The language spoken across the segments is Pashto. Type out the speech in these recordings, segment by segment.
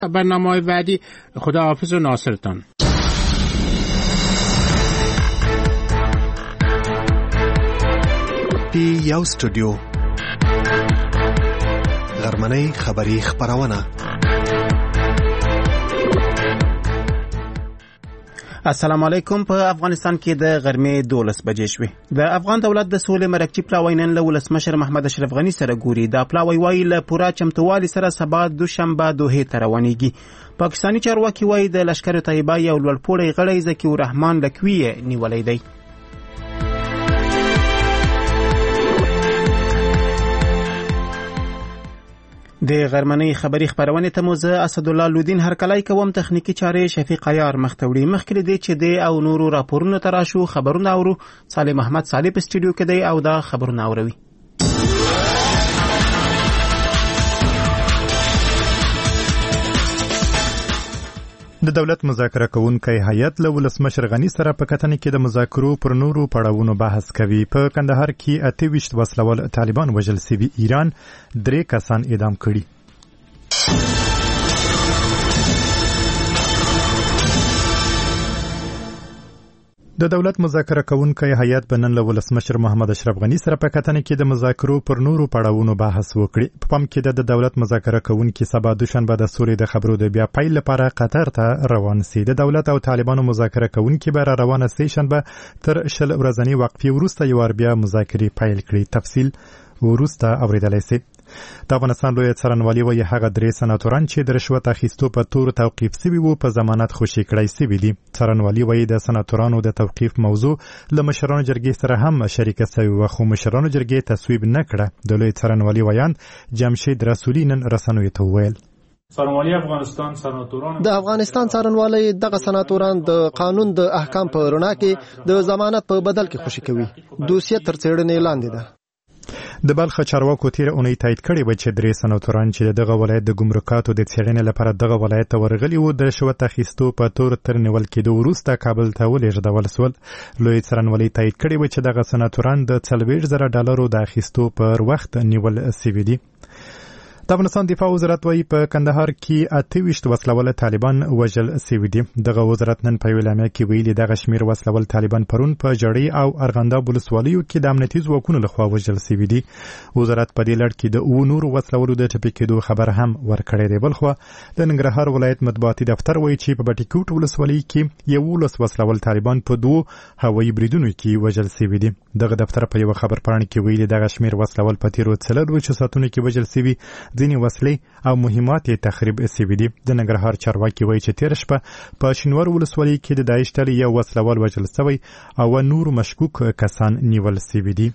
برنامه‌های بعدی. خداحافظ و ناصرتان. پی یو سټوډیو غرمنۍ خبری خبرونه. السلام علیکم. په افغانستان کې د غرمې 12 بجې شوې. د افغان دولت د سولې مرکچی پلاوی نن له ولسمشر محمد اشرف غنی سره ګوري. دا پلاوی وایي له پوره چمتووالي سره سبا دوشنبه دوحې ته روانېږي. پاکستاني چارواکي وایي د لشکر طیبه یو لوړپوړی غړی ذکي الرحمن لکوي نیولی دی. د غرمنۍ خبری خبرونه ته مو زه اسدالله لودین هرکلای کوم. تخنیکی چارې شفیق عیار مختوړي. مخکې دې چې د او نورو راپورونو تراشو خبرونه اورو. صالح محمد صالح په سټوډیو کې دی او دا خبرونه اوروي. د دولت مذاکره کوونکی هیئت له ولسمشر غنی سره په کتنه کې د مذاکرو پر نورو پړاوونو بحث کوي. په کندهار کې 28 وسلوال طالبان وژل سوي. ایران 3 کسان اعدام کړي. د دولت مذاکره کوونکی هیئت بنن له ولسمشر محمد اشرف غنی سره په کتنه کې د مذاکرو پر نورو پړاوونو بحث وکړي. په پام کې د دولت مذاکره کوونکی سبا دوشنبه د سولې د خبرو د بیا پیل لپاره قطر ته روان سي. د دولت او طالبانو مذاکره کوونکی به روانه سي شنبه تر 10 ورځنی وقفې وروسته یو بیا مذاکرې پیل کړي. تفصیل وروسته اوریدلای سي. د افغانستان لوی څارنوالي وایي هغه 3 سناتوران چې د رشوت اخیستو په تور توقیف شوي وو په ضمانت خوشي کړای شوي دي. څارنوالي وایي د سناتورانو د توقیف موضوع له مشرانو جرګې سره هم شریکه شوې وه خو مشرانو جرګې تصویب نه کړه. د لوی څارنوالي ویاند جمشید رسولي نن رسنیو ته وویل د افغانستان څارنوالي دغه سناتوران د قانون د احکام په رڼا کې د ضمانت په بدل کې خوشي کوي. دوسیه تر څېړنې لاندې ده. د بلخ چارواکو تیر اونۍ تایید کړی و چې 3 سناتوران چې دغه ولایت د ګمرکاتو د څېړنې لپاره دغه ولایت ته ورغلي وو د رشوت اخیستو په تور تر نیول کېدو وروسته کابل ته ولېږدول سول. لوی څارنوالي تایید کړی و چې دغه سناتوران د $40,000 د اخیستو پر وخت نیول سوي دي. د افغانستان دفاع وزارت وایي په کندهار کې 28 وسلوال طالبان وژل سوي دي. دغه وزارت نن په اعلامیه کې ویلي دغه شمیر وسلوال طالبان پرون په جړۍ او ارغنداب ولسوالیو کې د امنیتي ځواکونو لخوا وژل سوي دي. وزارت په دې لړ کې د نورو وسلوالو د ټپي کېدو خبر هم ورکړی دی. بلخوا د ننګرهار ولایت مطبوعاتي دفتر وایي چې په بټي کوټ ولسوالۍ کې 11 وسلوال طالبان په 2 هوایي بریدونو کې وژل سوي دي. دغه دفتر په یو خبرپاڼه کې ویلي دغه شمیر وسلوال په تیرو 4 ساعتونو کې وژل سوي. ځینې وسلې او مهمات یې تخریب سوي دي. د ننګرهار چارواکي وایي چې تیر شپه په شینور ولسوالۍ کې د داعش ډلې یو وسلوال وژل سوی او نور مشکوک کسان نیول سوي دي.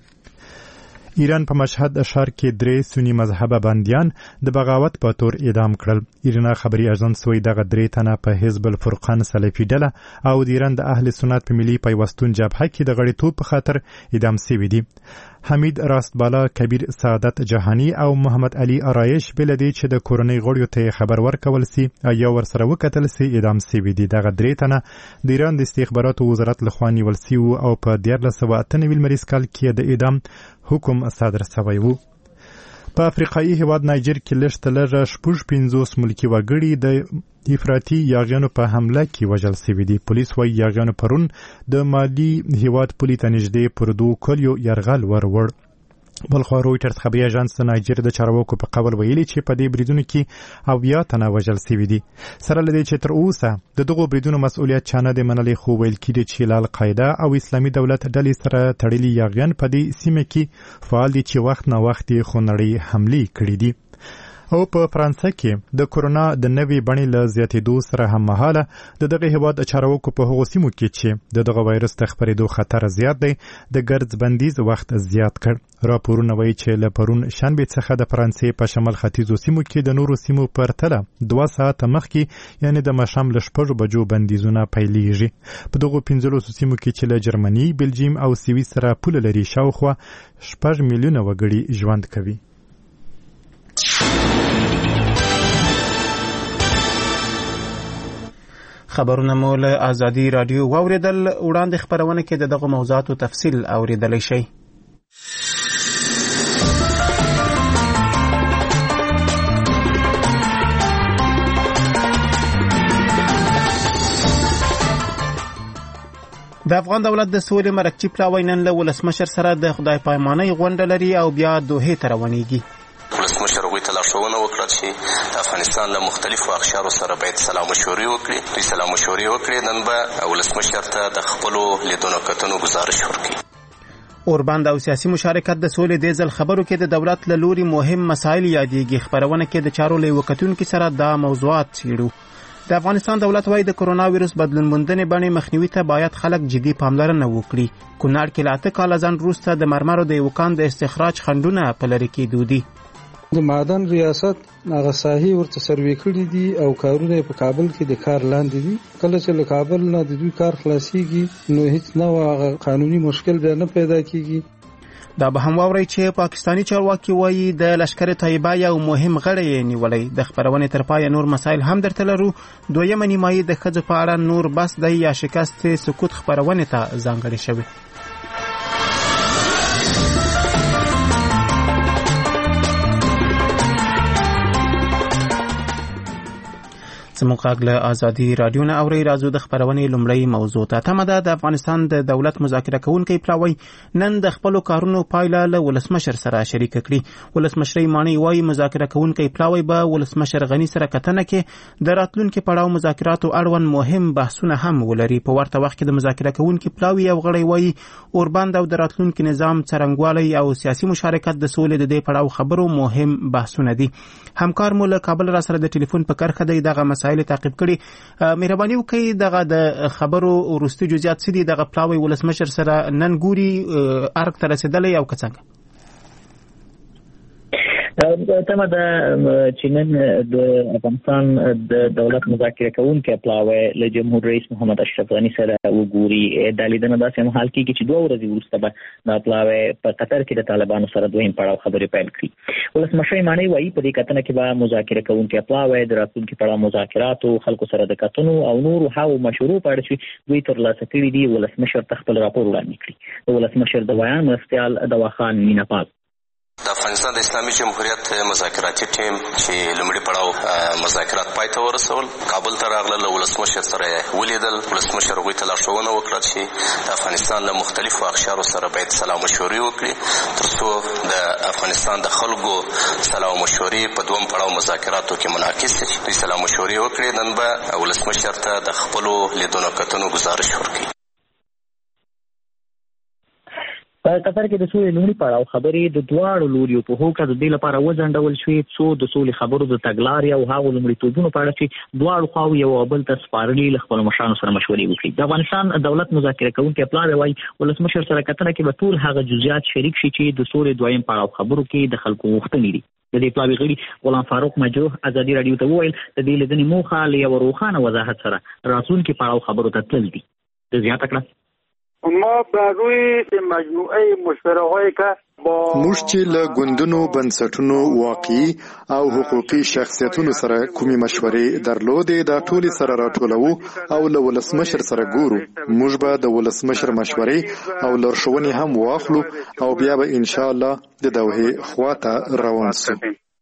ایران په مشهد ښار کې 3 سنی مذهبه بندیان د بغاوت په تور اعدام کړل. ایران خبري اژانس وایي دغه 3 تنه په حزب الفرقان سلفي ډله او د ایران د اهل سنت په ملي پیوستون جبهه کې د غړیتوب په خاطر اعدام شوي دي. حمید راستبالا، کبیر سعادت جهانی او محمد علي آرایش بل دي چې د کورنۍ غړیو ته خبر ورکول سي یا ورسره وکتل سي اعدام شوي دي. دغه 3 تنه د ایران د استخباراتو وزارت لخوا نیول سوي او په 1998 لمریز کال کې د اعدام حکم صادر شوی و. په افریقایي هیواد نایجر کې لږ 50 ملکي وګړي د افراطي یاغیانو په حمله کې وژل شوي دي. پولیس وايي یاغیانو پرون د مالي هیواد پولې ته نږدې پر 2 کلیو یرغل ورور. بلخوا رویټرز خبري اژانس د نایجر د چارواکو په قول ویلي چې په دې بریدونو کې 70 تنه وژل شوي دي. سره له دې چې تر اوسه د دغو بریدونو مسؤلیت چا نه دی منلی خو ویل کېږي چې له القاعده او اسلامي دولت ډلې سره تړلي یاغیان په دې سیمه کې فعال دي چې وخت نه وخت خونړۍ حملې کړي دي. او په فرانسه کې د کورونا د نوې بڼې له زیاتېدو سره هممهاله د دغه هیواد چارواکو په هغو سیمو کې چې د دغه وایرس د خپرېدو خطر زیات دی د ګرځ بندیز وخت زیات کړ. راپورونه وایي چې له پرون شنبې څخه د فرانسې په شمال ختیځو سیمو کې د نورو سیمو په پرتله 2 ساعته مخکې یعنې د ماښام له 6 بجو بندیزونه پیلېږي. په دغو 15 سیمو کې چې له جرمني، بلجیم او سویس سره پوله لري شاوخوا 6 میلیونه وګړي ژوند کوي. خبرونه مو له آزادي رادیو واوریدل. وړاندې خبرونه کې دغه موضوعاتو تفصیل اوریدلی شئ. د افغان دولت د سولې مرکچی پلاوی نن له ولسمشر سره د خدای پایمانۍ غونډه لري او بیا دوحې ته روانېږي. ولسمشر هغوی ته لارښوونه وکړه چې د افغانستان له مختلفو اقشارو سره باید سلا مشورې وکړي. دوی سلا مشورې وکړي. نن به ولسمشر ته د خپلو لیدنو کتنو ګزارش ورکړي. اوربند او سیاسي مشارکت د سولې د ځل خبرو کې د دولت له لوري مهم مسایل یادېږي. خبرونه کې د چارو له یوه کتونکي سره دا موضوعات څېړو. د افغانستان دولت وايي د کرونا ویروس بدلون موندنې بڼې مخنیوي ته باید خلک جدي پاملرنه وکړي. کونړ کې له 8 کاله ځنډ وروسته د مرمرو د یو کان د استخراج خنډونه په لرې کېدو دي. د معدن ریاست هغه ساحې ورته سروې کړي دي او کارونه په کابل کې د کار لاندې دي. کله چې له کابل نه د دوی کار خلاصيږي نو هیڅ نوع قانوني مشکل به نه پیدا کیږي. دا به هم واورئ چې پاکستانی چارواکي وایي د لشکر طیبه یو مهم غړی یې نیولی. د خبرونې تر پایه نور مسایل هم درته لرو. دویمه نیمایي د ښځو په اړه نور بس دی یا شکست سکوت خبرونې ته ځانګړې شوې. زموږ غږ له ازادي رادیو نه اورئ. راځو د خبرونې لومړۍ موضوع ته. تمه ده د افغانستان د دولت مذاکره کوونکی پلاوی نن د خپلو کارونو پایله له ولسمشر سره شریکه کړي. ولسمشر مانی وایي مذاکره کوونکی پلاوی به ولسمشر غني سره کتنه کې د راتلونکي پړاو مذاکراتو اړوند مهم بحثونه هم ولري. په ورته وخت کې د مذاکره کوونکی پلاوی یو غړی وایي اوربند او د راتلونکي نظام څرنګوالی او سیاسي مشارکت د سولې د دې پړاو خبرو مهم بحثونه دي. همکار مو له کابل را سره د ټلیفون په کرښه دی. دغه مسایل تعقیب کړي. مهرباني وکړئ دغه د خبرو وروستي جزئیات څه دي؟ دغه پلاوی ولسمشر سره نن ګوري ارګ ته رسېدلی او که څنګه؟ تمه ده چې نن د افغانستان د دولت مذاکره کوونکی پلاوی له جمهور رئیس محمد اشرف غني سره وګوري. دا لیدنه داسې هم حال کېږي چې 2 ورځې وروسته به دا پلاوی په قطر کې د طالبانو سره دویم پړاو خبرې پیل کړي. ولسمشر مانی وایي په دې کتنه کې به مذاکره کوونکی پلاوی د راتلونکي پړاو مذاکراتو خلکو سره د کتنو او نورو هغو مشورو په اړه چې دوی ترلاسه کړي دي ولسمشر ته خپل راپور وړاندې کړي. د ولسمشر د بیان مرستیال دواخان میناپال د افغانستان د اسلامي جمهوریت مذاکراتي ټیم چې لومړي پړاو مذاکرات پای ته ورسول کابل ته راغله. له ولسمشر سره ولیدل. ولسمشر هغوی ته لارښوونه وکړه چې د افغانستان له مختلفو اقشارو سره باید سلا مشورې وکړي تر څو د افغانستان د خلکو سلا مشورې په دوم پړاو مذاکراتو کې منعکس شي. دوی سلا مشورې وکړي. نن به ولسمشر ته د خپلو لیدنو کتنو ګزارش ورکړي. په قطر کې د سولې لومړي پړاو خبرې د دواړو لوریو په هوکړه د دې لپاره وځنډول شوې څو د سولې خبرو د تګلارې او هغو لومړیتوبونو په اړه چې دواړو خواوو یو بل ته سپارلي له خپلو مشرانو سره مشورې وکړي. د افغانستان دولت مذاکره کوونکی پلاوی وایي ولسمشر سره کتنه کې به ټول هغه جزئیات شریک شي چې د سولې دویم پړاو خبرو کې د خلکو غوښتنې دي. د دې پلاوی غړي غلام فاروق مجروح ازادي رادیو ته وویل د دې لیدنې موخه له یو روښانه وضاحت سره راتلونکي پړاو خبرو ته تلل دي. د زیاته کړه ما بر روی مجموعه مشوره‌هایی که موږ چې له ګوندونو بنسټونو واقعي او حقوقي شخصیتونو سره کومې مشورې درلودې دا ټولې سره راټولوو او له ولسمشر سره ګورو. موږ به د ولسمشر مشورې او لارښوونې هم واخلو او بیا به ان شاء الله د دوحې خواته روان سو.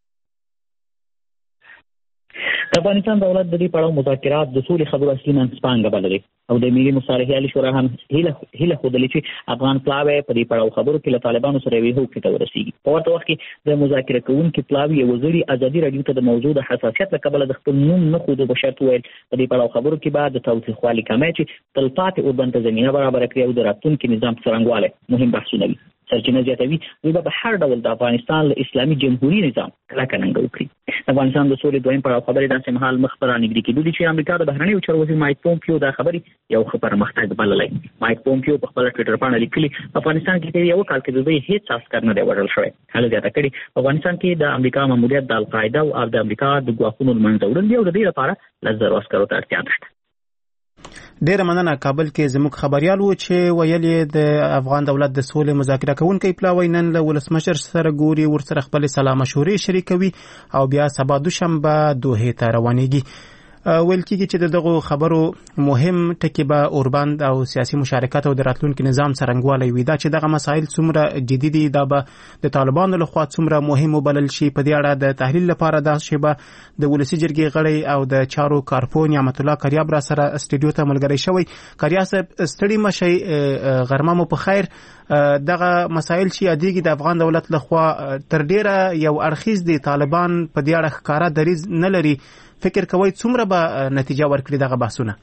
د افغانستان دولت د دې پړاو مذاکرات د سولې خبرو اصلي منځپانګه بللې او د ملي مصالحې عالي شورا هم هیله ښودلې چې افغان پلاوی په دې پړاو خبرو کې له طالبانو سره یوې هوکړې ته ورسېږي. په ورته وخت کې د مذاکره کوونکي پلاوی یو وزیر ازادي رادیو ته د موضوع د حساسیت له کبله د خپل نوم نه ښودو په شرط وویل په دې پړاو خبرو کې به د تاوتریخوالي کمی چې تلپاتې اوربند ته زمینه برابره کړي او د راتلونکي نظام څرنګوالی مهم بحثونه وي. سرچینه زیاتوي دوی به هر ډول د افغانستان له اسلامي جمهوري نظام کلکه ننګه وکړي. افغانستان د سولې دویم پړاو خبرې داسې مهال مخ پر رانږدې کېدو دي چې امریکا د بهرنیو چارو وزیر مایک پومپیو دا خبرې یو ښه پرمختګ بللی. مایک پومپیو په خپله ټویټر پاڼه لیکلي افغانستان کې تېر یو کال کې د دوی هېڅ عسکر نه دی وژل شوی. هغه زیاته کړې په افغانستان کې د امریکا ماموریت د القاعده او د امریکا د ګواښونو له منځه وړل دي او د دې لپاره 10,000 عسکرو ته اړتیا نشته. ډیره مننه. کابل کې زموږ خبريال و چې ویل د افغان دولت د سولې مذاکره کوونکی پلاوی نن له ولسمشر سره ګوري ورسره خپل سلا مشورې شریکوي او بیا سبا دوشنبه دوحې ته روانېږي. ویل کېږي چې دغه خبرو مهم ټکي به اوربند او سیاسي مشارکت او د راتلونکي نظام څرنګوالی وي. دا چې دغه مسایل څومره جدي دي دا به د طالبانو لخوا څومره مهم وبلل شي. په دې اړه د تحلیل لپاره دا شی به د ولسی جرګې غړی او د چارو کارپو نعمت الله کریاب را سره استودیو ته ملګری شوی. کریا صاحب ستړي مشي، غرمه مو په خیر. دغه مسایل چې یادېږي د افغان دولت لخوا تر ډیره یو اړخیز دي، طالبان په دې اړه ښکاره دریځ نه لري. فکر کوئ څومره به نتیجه ورکړي دغه بحثونه؟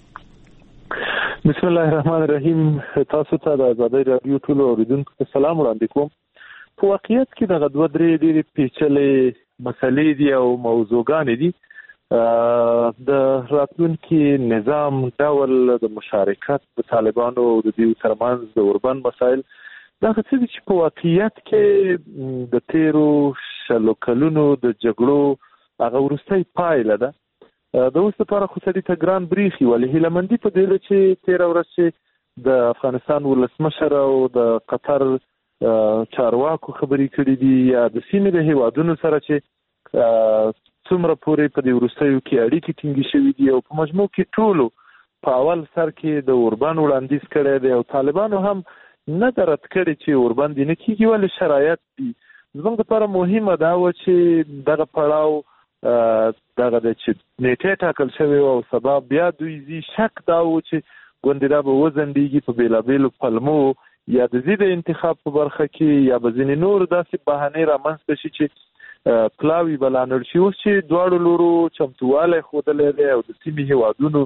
بسم الله الرحمن الرحیم. تاسو ته د آزادۍ رادیو ټولو اوریدونکو ته سلام وړاندې کوم. په واقعیت کې دغه دوه درې ډېرې پیچلې مسلې دي او موضوعګانې دي. د راتلونکي نظام ډول د مشارکت د طالبانو او د دوی ترمنځ د اوربند مسایل دا څه دي چې په واقعیت کې د تیرو شلو کلونو د جګړو هغه وروستۍ پایله ده. د اوس لپاره خو سړي ته ګران بریښي، ولې هیله مندي په دې ده چې تېره ورځ چې د افغانستان ولسمشر او د قطر چارواکو خبرې کړې دي یا د سیمې د هیوادونو سره چې څومره پورې په دې وروستیو کې اړیکې ټینګې شوي دي او په مجموع کې ټولو په اول سر کې د اوربند وړاندیز کړی دی او طالبانو هم نه ده رد کړې چې اوربند یې نه کېږي، ولې شرایط دي. زموږ لپاره مهمه دا وه چې دغه پړاو دغه دی چې نیټې ټاکل شوې او سبا بیا دوی ځي. شک دا و چې ګوندې دا به وځنډېږي په بېلابېلو پلمو یا د ضد انتخاب په برخه کې یا به ځینې نور داسې بهانې رامنځته شي چې پلاوی بلانړ شي. اوس چې دواړو لورو چمتووالی ښودلی دی او د سیمې هیوادونو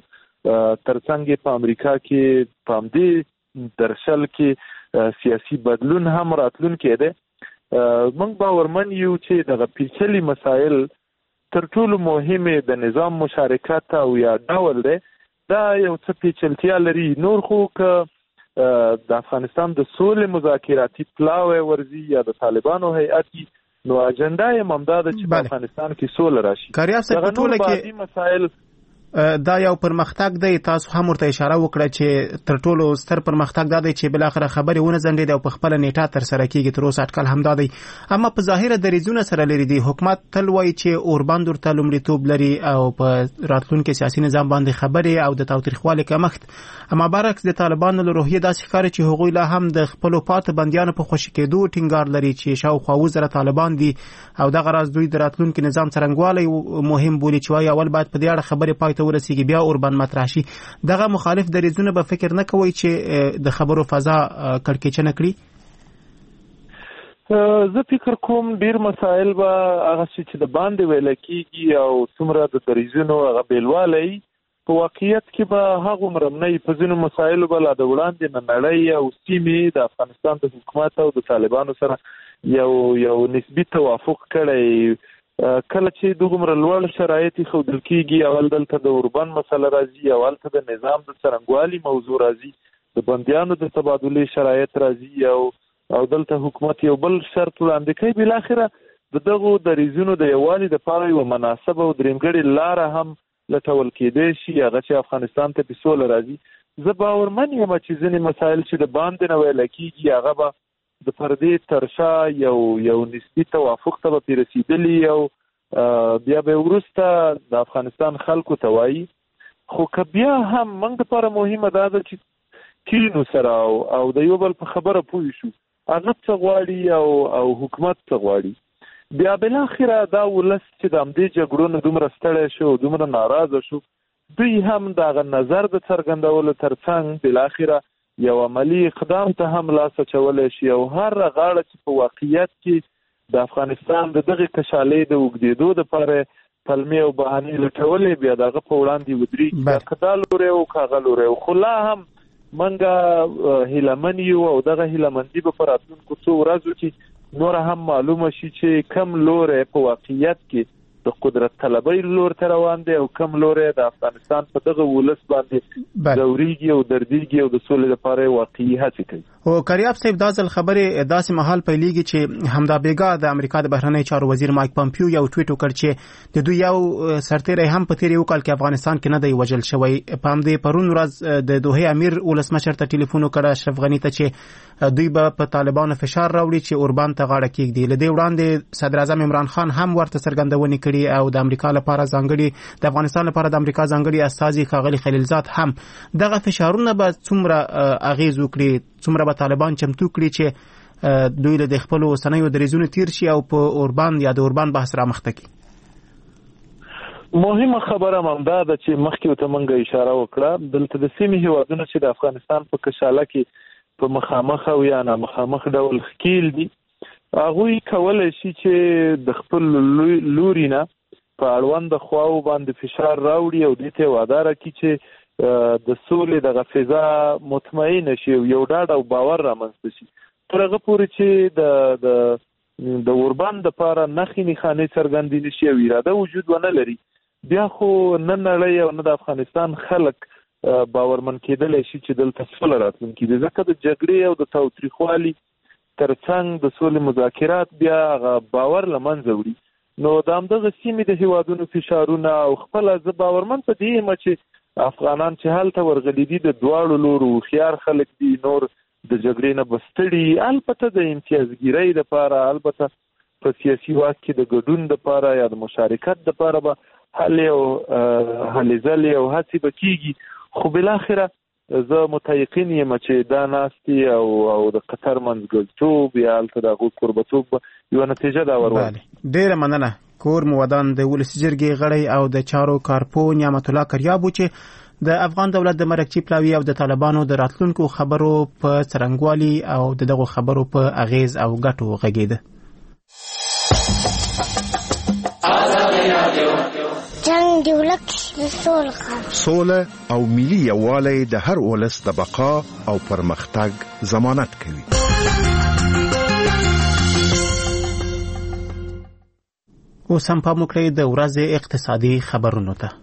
ترڅنګ په امریکا کې په همدې درشل کې سیاسي بدلون هم راتلونکی دی. موږ باورمن یو چې دغه پیچلي مسایل تر ټولو مهمې د نظام مشارکت او یا ډول دی دا یو څه پیچلتیا لري. نور خو که د افغانستان د سولې مذاکراتي پلاوی ورځي یا د طالبانو هیئت نو اجنډا یې همدا ده چې په افغانستان کې سوله راشي. کریا صاحب په ټوله کې مسایل دا یو پرمختګ دی. تاسو هم ورته اشاره وکړه چې تر ټولو ستر پرمختګ دا دی چې بل اخر خبرې ونه ځنډېد او په خپل نیټه تر سره کیږي. تر اوسه اټکل همدا دی، اما په ظاهر دریځونه سره لري دي. حکومت تل وایي چې اوربند ورته لومړیتوب لري او په راتلونکي سیاسي نظام باندې خبرې او د تاوتریخوالي کمښت. اما برعکس د طالبانو له روحیې داسې ښکاري چې هغوی لا هم د خپلو پاتې بندیانو په خوشي کېدو ټینګار لري چې شاوخوا 7,000 طالبان دي او دغه راز دوی د راتلونکي نظام څرنګوالی مهم بولي چې وایي اول باید په دې اړه خبرې پای ته ورسیږي بیا اوربند مطرح شي. دغه مخالف دریځونه به فکر نه کوي چې د خبرو فضا کړکېچنه کړي؟ زه فکر کوم ډیر مسایل به هغه چې د باندې ویل کېږي او څومره د دریځونو هغه بیلوالی په واقعیت کې به هغه مرمنۍ په ځینو مسایلو به لا د وړاندې نه نړۍ او سیمې د افغانستان د حکومت او د طالبانو سره یو نسبي توافق کړی. کله چې دومره لوړ شرایط ښودل کېږي، اول دلته د اوربند مسله راځي، اول ته د نظام د څرنګوالي موضوع راځي، د بندیانو د تبادلې شرایط راځي او دلته حکومت یو بل شرط وړاندې کوي. بالاخره د دغو دریځونو د یووالي دپاره یوه مناسبه او درېمګړې لاره هم لټول کېدی شي، هغه چې افغانستان ته په سوله راځي. زه باورمن یم چې ځینې مسایل چې د باندې نه ویله کېږي هغه به د پردې ترشا یو نسبي توافق ته به پرې رسېدلي او بیا به وروسته د افغانستان خلکو ته وایي. خو که بیا هم موږ دپاره مهمه دا ده چې کینو سره او د یو بل په خبره پوه شو هغه څه غواړي او حکومت څه غواړي. بیا بالاخره دا ولس چې د همدې جګړو نه دومره ستړی شو، دومره ناراضه شو، دوی هم د هغه نظر د څرګندولو ترڅنګ بالاخره یو عملی اقدام ته هم لاس اچولی شي او هر غاړه چې په واقعیت کې د افغانستان د دغې کشالۍ د اوږدېدو دپاره پلمې او بهانې لټولې بیا د هغه په وړاندې ودرېږي، بیا که دا لوری او که هغه لوری. خو لا هم موږ هیلهمن یو او دغه هیلهمندي به په راتلونکو څو ورځو کې نوره هم معلومه شي چې کم لوری په واقعیت کې د قدرت طلبۍ لور ته روان دی او کم لوری د افغانستان په دغه ولس باندې ځورېږي او دردېږي او د سولې لپاره واقعي هڅې کوي. او کریاب صاحب دا ځل خبرې داسې مهال پیلېږي چې همدا بیګا د امریکا د بهرنیو چارو وزیر مایک پامپیو یو ټویټ وکړ چې د دوی یو سرتیری هم په تېر یو کال کې افغانستان کې نه دی وژل شوی. په همدې پرون ورځ د دوحې امیر ولسمشر ته ټلیفون وکړ اشرف غني ته چې دوی به په طالبانو فشار راوړي چې اوربند ته غاړه کېږدي. له دې وړاندې صدر اعظم عمران خان هم ورته څرګندونې کړې ځانګړي او د امریکا لپاره ځانګړي د افغانستان لپاره د امریکا ځانګړي استازي ښاغلي خلیلزاد هم دغه فشارونه به څومره اغیز وکړي، څومره به طالبان چمتو کړي چې دوی له خپل اوسنیو دریځونو تیر شي او په اوربان یا د اوربان بحث را مخته کړي. مهمه خبره همدا ده چې مخکې ته مونږ اشاره وکړه، دلته د سیمې هیوادونه چې د افغانستان په کشاله کې په مخامخ او یا نامخامخ ډول ښکیل دي، هغوی کولی شي چې د خپل لوري نه په اړوند خواو باندې فشار راوړي او دې ته وعده راکړي چې د سولې دغه فضا مطمئنه شي او یو ډاډ او باور رامنځته شي. تر هغه پورې چې د اوربان دپاره نښې نښانې څرګندې نه شي او اراده وجود ونه لري، بیا خو نه نړۍ او نه د افغانستان خلک باورمن کېدلی شي چې دلته سوله راتلونکې ده، ځکه د جګړې او د تاوتریخوالي ترڅنګ د سولې مذاکرات بیا هغه باور له منځه وړي. نو د همدغه سیمې د هیوادونو فشارونه او خپله زه باورمن په دې یم چې افغانان چې هلته ورغلي دي د دواړو لورو هوښیار خلک دي، نور د جګړې نه بستړي، البته د امتیازګیرۍ دپاره، البته په سیاسي واک کې د ګډون دپاره یا د مشارکت دپاره به هلې او هلې ځلې او هڅې به کېږي، خو بالاخره زه متیقن یم چې دا ناستې او د قطر منځګړیتوب یا هلته د هغوی کوربهتوب به یوه نتیجه دا ورولي. ډېره مننه. کور مو ودان د ولسي جرګې غړی او د چارو کارپو نعمت الله کریاب چې د افغان دولت د مرکچي پلاوي او د طالبانو د راتلونکو خبرو په څرنګوالي او دغه خبرو په اغیز او ګټو غږیده. جنگ دی ولک سوله او ملي یووالی د هر ولس د بقا او پرمختګ ضمانت کوي. اوس هم پام وکړئ د ورځې اقتصادي خبرونو ته.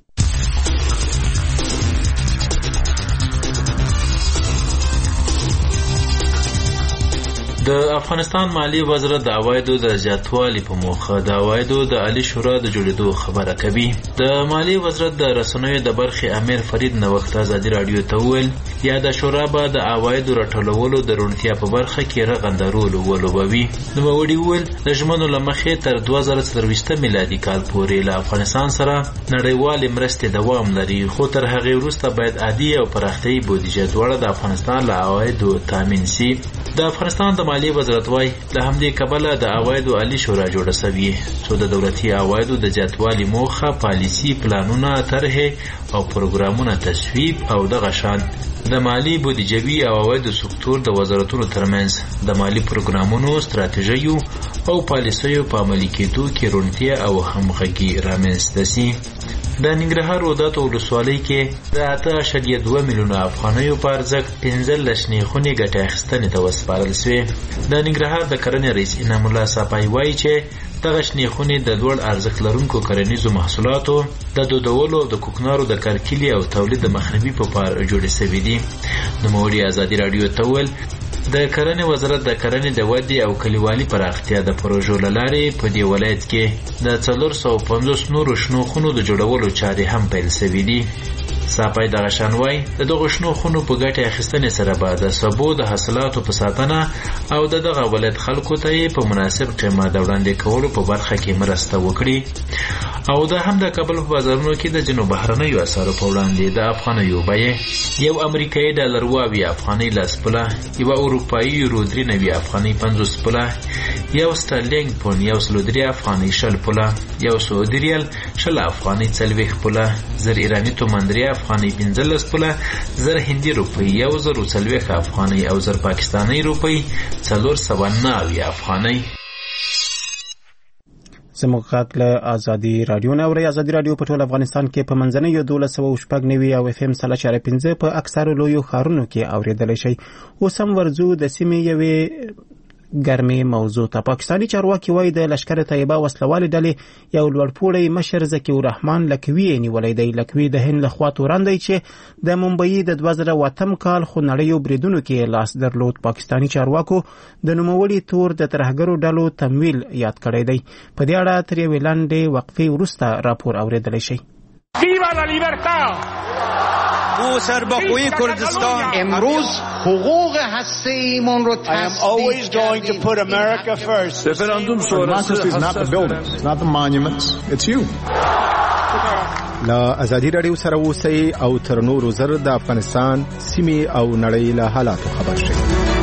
د افغانستان مالی وزارت د عوایدو د زیاتوالي په موخه د عوایدو د عالی شورا د جوړېدو خبره کوي. د مالی وزارت د رسنیو د برخې امیر فرید نوښت ازادي رادیو ته وویل یا د شورا به د عوایدو راټولولو د روڼتیا په برخه کې رغندرولو ولوبوي. نوموړي وویل د ژمنو له مخې تر 2024 میلادي کال پورې له افغانستان سره نړیوالې مرستې دوام لري، خو تر هغې وروسته باید عادي او پراختیایي بودیجه دواړه د افغانستان له عوایدو تامین سي. د افغانستان د مالی وزارت وايي له همدې کبله د عوایدو عالی شورا جوړه شوې څو د دولتي عوایدو د زیاتوالي موخه پالیسي، پلانونه، طرحې او پروګرامونه تصویب او دغه شان د مالی بودیجوي او عوایدو سکتور د وزارتونو ترمنځ د مالی پروګرامونو، ستراتیژیو او پالیسیو په عملي کېدو کې روڼتیا او همغږي رامنځته سي. د ننګرهار روداتو ولسوالۍ کې د 8.2 میلیونه افغانیو په ارزښت 15 نېخونې ګټې اخیستنې ته وسپارل شوې. د ننګرهار د کرنې رئیس انعام الله صافی وایي چې دغه شنېخونې د لوړ ارزښت لرونکو کرنیزو محصولاتو د دودولو او د کوکنارو د کرکیلې او تولید د مخنیوي په پار جوړې شوې دي. نوموړي ازادي رادیو ته وویل د کرنې وزارت د کرنې د ودې او کلیوالي پراختیا د پروژو له لارې په دې ولایت کې د 450 نورو شنو خونو د جوړولو چارې هم پیل شوې دي. صافی دغه شان وایي د دغو شنو خونو په ګټې اخیستنې سره به د سبو د حاصلاتو په ساتنه او د دغه ولایت خلکو ته یې په مناسب قیمت د وړاندې کولو په برخه کې مرسته وکړي او د هم د کابل په بازارونو کې د ځینو بهرنیو اسعارو په وړاندې د افغانیو بیې یو امریکایي ډالر 2 افغانۍ 10 پوله، یوه اروپایي یورو 3 افغانۍ 50 پوله، یو سترلینګ پوند 103 افغانۍ 60 پوله، یو سعودي ریال 60 افغانۍ 40 پوله، زر ایراني تومان 3 افغانۍ 15 پوله، زر هندي روپۍ 1040 افغانۍ او زر پاکستاني روپۍ 490 افغانۍ. زموږ غږ له ازادي رادیو نه اورئ. ازادي رادیو په ټول افغانستان کې په منځنیو 1290 او FM 3.5 په اکثرو لویو ښارونو کې اورېدلی شئ. اوس هم ورځو د سیمې یوې ګرمې موضوع ته. پاکستاني چارواکي وایي د لشکر طیبه وسلوالې ډلې یو لوړپوړی مشر ذکي الرحمن لکوي یې نیولی دی. لکوي د هند لخوا تورن دی چې د ممبئی د 2008 کال خونړیو بریدونو کې لاس درلود. پاکستاني چارواکو د نوموړي تور د ترهګرو ډلو تمویل یاد کړی دی. په دې اړه تر یوې لنډې وقفې وروسته راپور اورېدلی شئ. او سرباخوی کردستان امروز حقوق هسته‌ایمون رو always going to put America first. Referendum sonrası is not the buildings, not the monuments, it's you. لا ازادي رادیو سره اوسئ او تر نورو زر د افغانستان سیمې او نړۍ له حالاتو خبر شئ.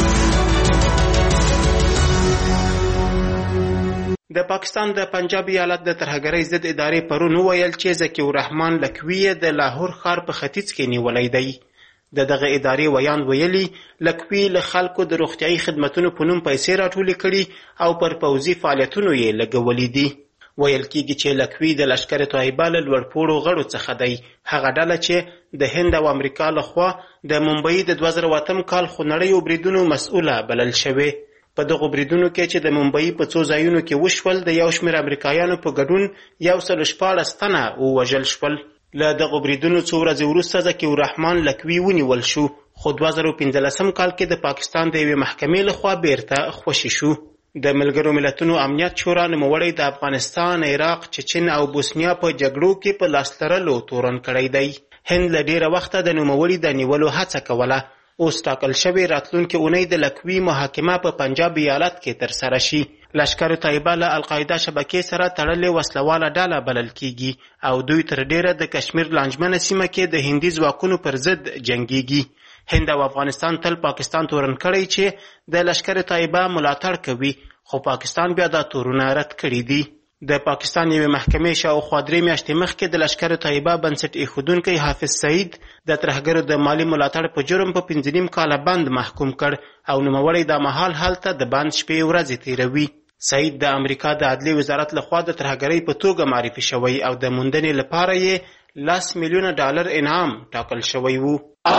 د پاکستان د پنجاب ایالت د ترهګرۍ ضد ادارې پرون وویل چې ذکي الرحمن لکوي د لاهور ښار په ختیځ کې نیولی دی. دغه ادارې ویان ویلي لکوي له خلکو د روغتیايي خدمتونو په نوم پیسې راټولې کړي او پر پوځي فعالیتونو یې لګولي دي. ویل کېږي چې لکوي د لشکر طیبه له لوړپوړو غړو څخه دی، هغه ډله چې د هند او امریکا لخوا د ممبئی د 2008 کال خونړیو بریدونو مسؤله بلل شوې. په دغو بریدونو کې چې د ممبئی په څو ځایونو کې وشول د یو شمېر امریکایانو په ګډون 114 تنه ووژل شول. له دغو بریدونو څو ورځې وروسته ذکي الرحمن لکوي ونیول شو، خو 2015 کال کې د پاکستان د یوې محکمې لخوا بیرته خوشي شو. د ملګرو ملتونو امنیت شورا نوموړی د افغانستان، عراق، چچن او بوسنیا په جګړو کې په لاس لرلو تورن کړی دی. هند له ډیره وخته د نوموړي د نیولو هڅه کوله. اوس ټاکل شوې راتلونکې اونۍ د لکوي محاکمه په پنجاب ایالت کې ترسره شي. لشکر طیبه له القاعده شبکې سره تړلې وسلواله ډله بلل کیږي او دوی تر ډیره د کشمیر لانجمنه سیمه کې د هندي ځواکونو پر ضد جنګیږي. هند او افغانستان تل پاکستان تورن کړی چې د لشکر طیبه ملاتړ کوي، خو پاکستان بیا دا تورونه رد کړي دي. د پاکستان یوې محکمې شاوخوا 3 میاشتې مخکې د لشکر طیبه بنسټ ایښودونکی حافظ سعید د ترهګرو د مالی ملاتړ په جرم په 5.5 کاله بند محکوم کړ او نوموړی دا مهال هلته د بند شپې ورځې تیروي. سعید د امریکا د عدلیې وزارت لخوا د ترهګرۍ په توګه معرفي شوی او د موندنې لپاره یې $10 میلیونه انعام ټاکل شوی وو.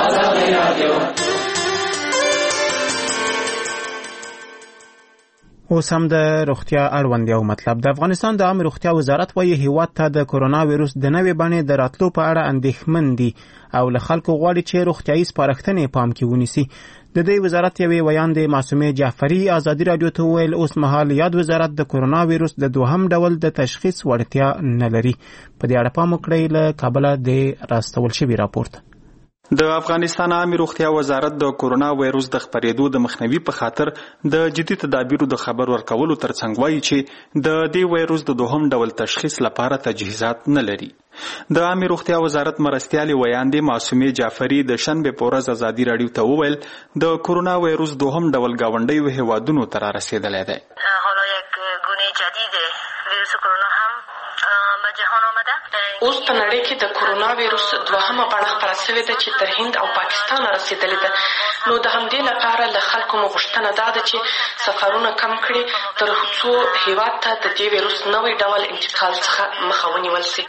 اوس هم د روغتیا اړوند یو مطلب. د افغانستان د عامه روغتیا وزارت وايي هیواد ته د کرونا ویروس د نوې بڼې د راتلو په اړه اندېښمن دي او له خلکو غواړي چې روغتیايي سپارښتنې پام کې ونیسي. د دې وزارت یوې ویان د معصومې جعفري ازادي رادیو ته وویل اوس مهال یاد وزارت د کرونا ویروس د دوهم ډول د تشخیص وړتیا نه لري. په دې اړه پام وکړئ. له کابله د راستول شوي راپورټ. د افغانستان عامه روغتیا وزارت د کرونا وایروس د خپرېدو د مخنیوي په خاطر د جدي تدابیرو د خبر ورکولو ترڅنګ وایي چې د دې وایروس د دوهم ډول تشخیص لپاره تجهیزات نه لري. د عامه روغتیا وزارت مرستیالي ویاندې معصومې جعفري د شنبه په ورځ ازادي رادیو ته وویل د کرونا وایروس دوهم ډول گاونډیو هیوادونو ته رسیدلی دی. حالا یک گونه جدید ویروس کرونا هم به جهان آمده. اوس په نړۍ کې د کرونا ویروس دوهمه بڼه خپره شوې ده چې تر هند او پاکستان رسیدلې ده. نو د همدې لپاره له خلکو مو غوښتنه دا ده چې سفرونه کم کړي تر څو هیواد ته د دې ویروس نوې ډول انتقال څخه مخه ونیول شي.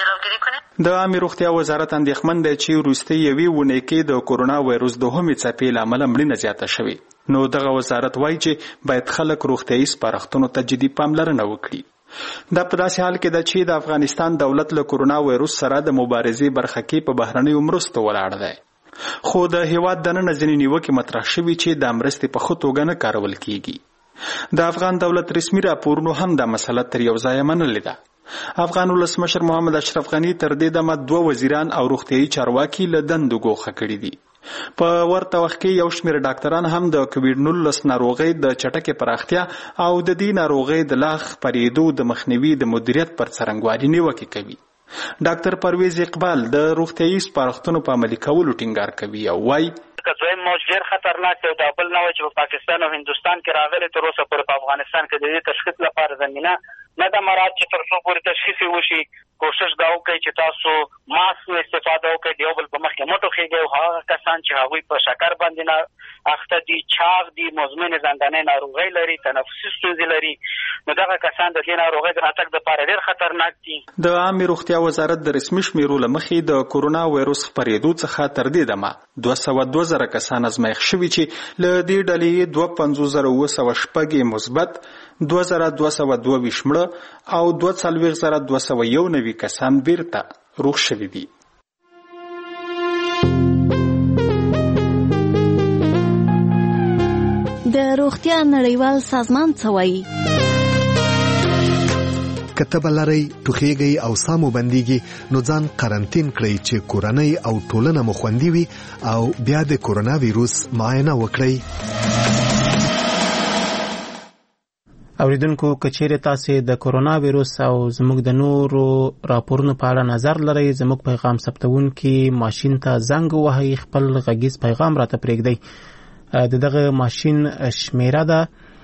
د عامه روغتیا وزارت اندېښمن دی چې وروستۍ یوې اونۍ کې د کرونا ویروس دوهمې څپې له امله مړینه زیاته شوې. نو دغه وزارت وایي چې باید خلک روغتیايي سپارښتنو ته جدي پاملرنه وکړي. دا په داسې حال کې ده چې د افغانستان دولت له کرونا وایروس سره د مبارزې برخه کې په بهرنیو مرستو ولاړ دی. خو د هیواد دننه ځینې نیوکې مطرح شوي چې د مرستې په ښه توګه نه کارول کیږي. د افغان دولت رسمي راپورونو هم دا مسله تر یو ځایه منلې ده. افغان ولسمشر محمد اشرف غني تر دې دمه 2 وزیران او روغتیايي چارواکي له دندو ګوښه کړي دي. په ورته وخت کې یو شمېر ډاکټران هم د کووډ-19 ناروغۍ د چټکې پراختیا او د دې ناروغۍ د لا خپرېدو د مخنیوي د مدیریت پر څرنګوالي نیوکې کوي. ډاکټر پرویز اقبال د روغتیايي سپارښتنو په عملي کولو ټینګار کوي او وایي دویم موج ډېر خطرناک دی. دا بل نه و چې په پاکستان او هندوستان کې راغلی، تر اوسه پورې په افغانستان کې د دې تشخیص لپاره زمینه نه ده مراعات چې تر څو پورې تشخیص وشي. کوشش دا وکړئ چې تاسو ماسک استفاده وکړئ، د یو بل په مخ کې مټ وخېږئ او هغه کسان چې هغوی په شکر باندې اخته دي، چاغ دي، مزمن زندانې ناروغۍ لري، تنفسي ستونزې لري، نو دغه کسان د دې ناروغۍ د راتګ دپاره ډېر خطرناک دي. د عامې روغتیا وزارت د رسمي شمیرو له مخې د کرونا وایروس خپرېدو څخه تر دې دمه 202,000 کسان ازمایښت شوي چې له دې ډلې 52,906 مثبت، 2,222 مړه او 42,291 کسان بیرته روغ شوي دي. د روغتیا نړیوال سازمان څه وایي؟ کته بلری ټوخیږي او سامو بنديږي نو ځان قرنټین کړئ چې کورنۍ او ټولنه مو خوندي وي او بیا د کورونا وایروس معاینه وکړئ. اوریدونکو کچېره تاسو د کورونا وایروس او زموږ د نورو راپورونو په اړه نظر لرئ زموږ پیغام ثبتونکي ماشين ته زنګ وهي خپل غږیز پیغام راته پرېږدئ. دغه ماشين شمیره ده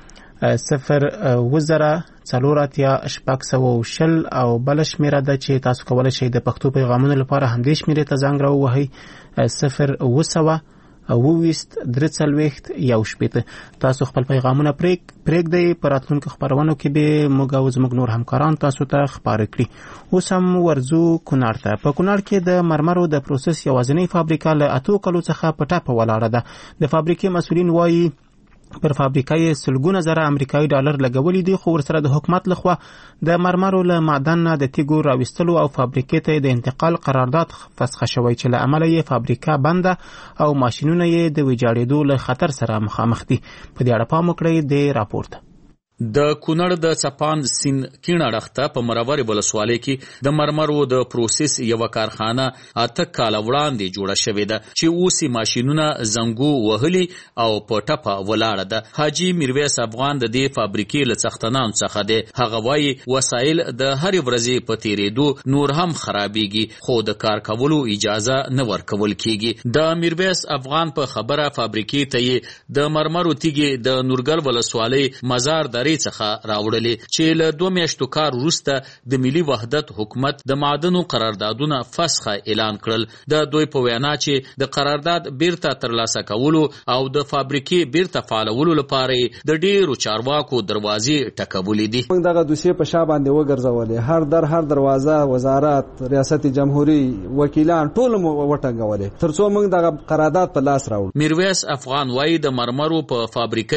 0 او بل شمیره ده چې تاسو کولای شئ د پښتو پیغامونو لپاره همدې شمیرې ته زنګ راووهئ 0 تاسو خپل پیغامونه پرېږدئ. په راتلونکو خپرونو کې به موږ او زموږ نور همکاران تاسو ته خبرې کړي. اوس هم ورځو کونړ ته. په کونړ کې د مرمرو د پروسس یوازینۍ فابریکه له 8 کلو څخه په ټاپه ولاړه ده. د فابریکې مسؤلین وایي پر فابریکې سلګونه زره امریکایي ډالر لګولي دي خو ورسره د حکومت لخوا د مرمرو له معدن نه د تیږو راوستلو او فابریکې ته د انتقال قرارداد فسخ شوی چې له امله یې فابریکه بنده او ماشینونه یې د ویجاړېدو له خطر سره مخامخ دي. په دې اړه پام وکړئ د راپور ته. د کونړ د چپان سین کیڼه رخته په مرور ولسوالۍ کې د مرمرو د پروسس یو کارخانه 8 کال وړاندې جوړه شوې ده چې اوس ماشینونه زنګو وهلي او په ټپه ولاړه ده. حاجی میرویس افغان د دې فابریکې له څښتنان څخه دی. هغه وایي وسایل د هر ورځې په تیرېدو نور هم خرابېږي خو د کار کولو اجازه نه ورکول کیږي. د میرویس افغان په خبره فابریکې ته د مرمرو تیږې د نورګل ولسوالۍ مزار څخه راوړلې چې له 2 میاشتو کار وروسته د ملي وحدت حکومت د معدنو قراردادونه فسخ اعلان کړل. د دوی په وینا چې د قرارداد بیرته ترلاسه کولو او د فابریکې بیرته فعالولو لپاره د ډیرو چارواکو دروازې ټکولې دي. موږ دغه دوسیه په شا باندې وګرځولې، هر دروازه وزارت ریاست جمهوریت وکیلان ټول مو وټنګولې ترڅو موږ دغه قرارداد په لاس راوړو. میرویس افغان وایي د مرمرو په فابریکې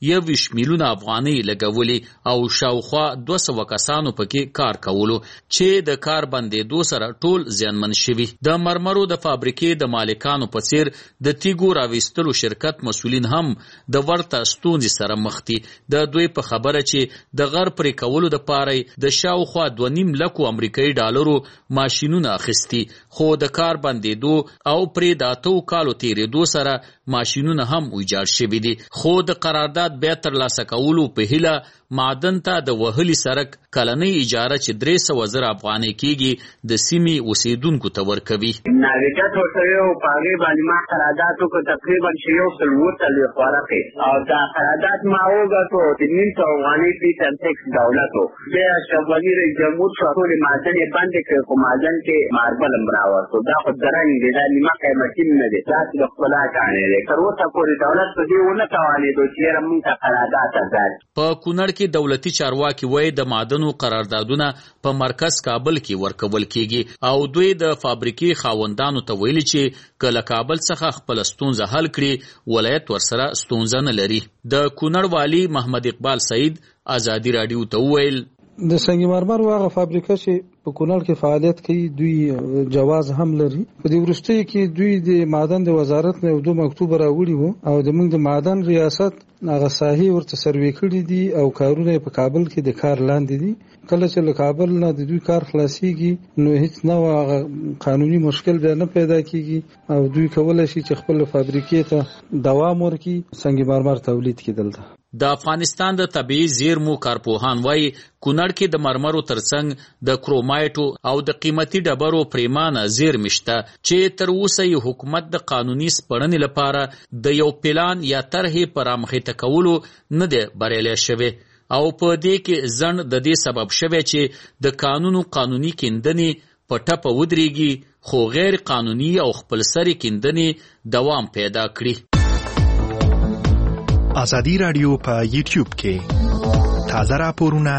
21 میلیون افغانۍ لګولي او شاوخوا 200 کسانو پکې کار کولو چې د کار بندېدو سره ټول زیانمن شوي. د مرمرو د فابریکې د مالکانو په څیر د تیګو راوستلو شرکت مسؤلین هم د ورته ستونزې سره مخ دي. د دوی په خبره چې د غر پرې کولو د پاره د شاوخوا 2.5 لک امریکایي ډالرو ماشینونه اخیستي خو د کار بندېدو او پرې د 8 کالو تیرېدو سره ماشینونه هم ویجاړ شوي دي. خو د قرارداد بیا ترلاسه کولو په هیله معدن ته د وهلي سرک کلنۍ اجاره چې 300,000 افغانۍ کېږي د سیمې اوسیدونکو ته ورکوي. ناویجت ورته یو پاغې باندې ما قرارداد وکړ تقریبا چې 140 خوارقې او دا قرارداد ما وګټو د 900 افغانۍ پیسه ټیکس دولت و بیا شوالي رئیس جمهور ټول معدن یې بندې کړ خو معدن کې ماربل هم راوړو دا خو درنګ دی دا نیمه قیمتي نه دی دا د خپله کاڼې دی تر اوسه پورې دولت په دې ونه توانېدو چې موږ ته قرارداد ازاد. په کونړ کې دولتي چارواکي وایي د معدنو قراردادونه په مرکز کابل کې ورکول کیږي او دوی د فابریکې خاوندانو ته ویلي چې کله کابل څخه خپل ستونزه حل کړي ولایت ورسره ستونزه نه لري. د کونړ والی محمد اقبال سعید ازادي رادیو ته ویل د سنگ مرمر واغه فابریکه چې په کونړ کې فعالیت کوي دوی جواز هم لري. په دې وروستۍ کې دوی د معدن د وزارت نه 2 مکتوب راوړي وو او د موږ د معدن ریاست هغه ساحې ورته سروې کړي دي او کارونه په کابل کې د کار لاندې دي. کله چې له کابل نه د دوی کار خلاصيږي نو هیڅ نه قانوني مشکل به نه پیدا کیږي او دوی کولای شي چې خپل فابریکې ته دوام ورکړي سنگ مرمر تولید کړي. د افغانستان د طبيعي زیرمو کارپوهان وایي کونړ کې د مرمرو ترڅنګ د کرومایټو او د قیمتي ډبرو پریمانه زیرمې شته چې تر اوسه یې حکومت د قانوني سپړنې لپاره د یو پلان یا طرحې پر رامخته کولو نه دی بریالی شوی او په دې کې ځنډ د دې سبب شوی چې د قانوني کیندنې په ټپه ودرېږي خو غیر قانوني او خپلسري کیندنې دوام پیدا کړي. ازادي رادیو په یوټیوب کې تازه راپورونه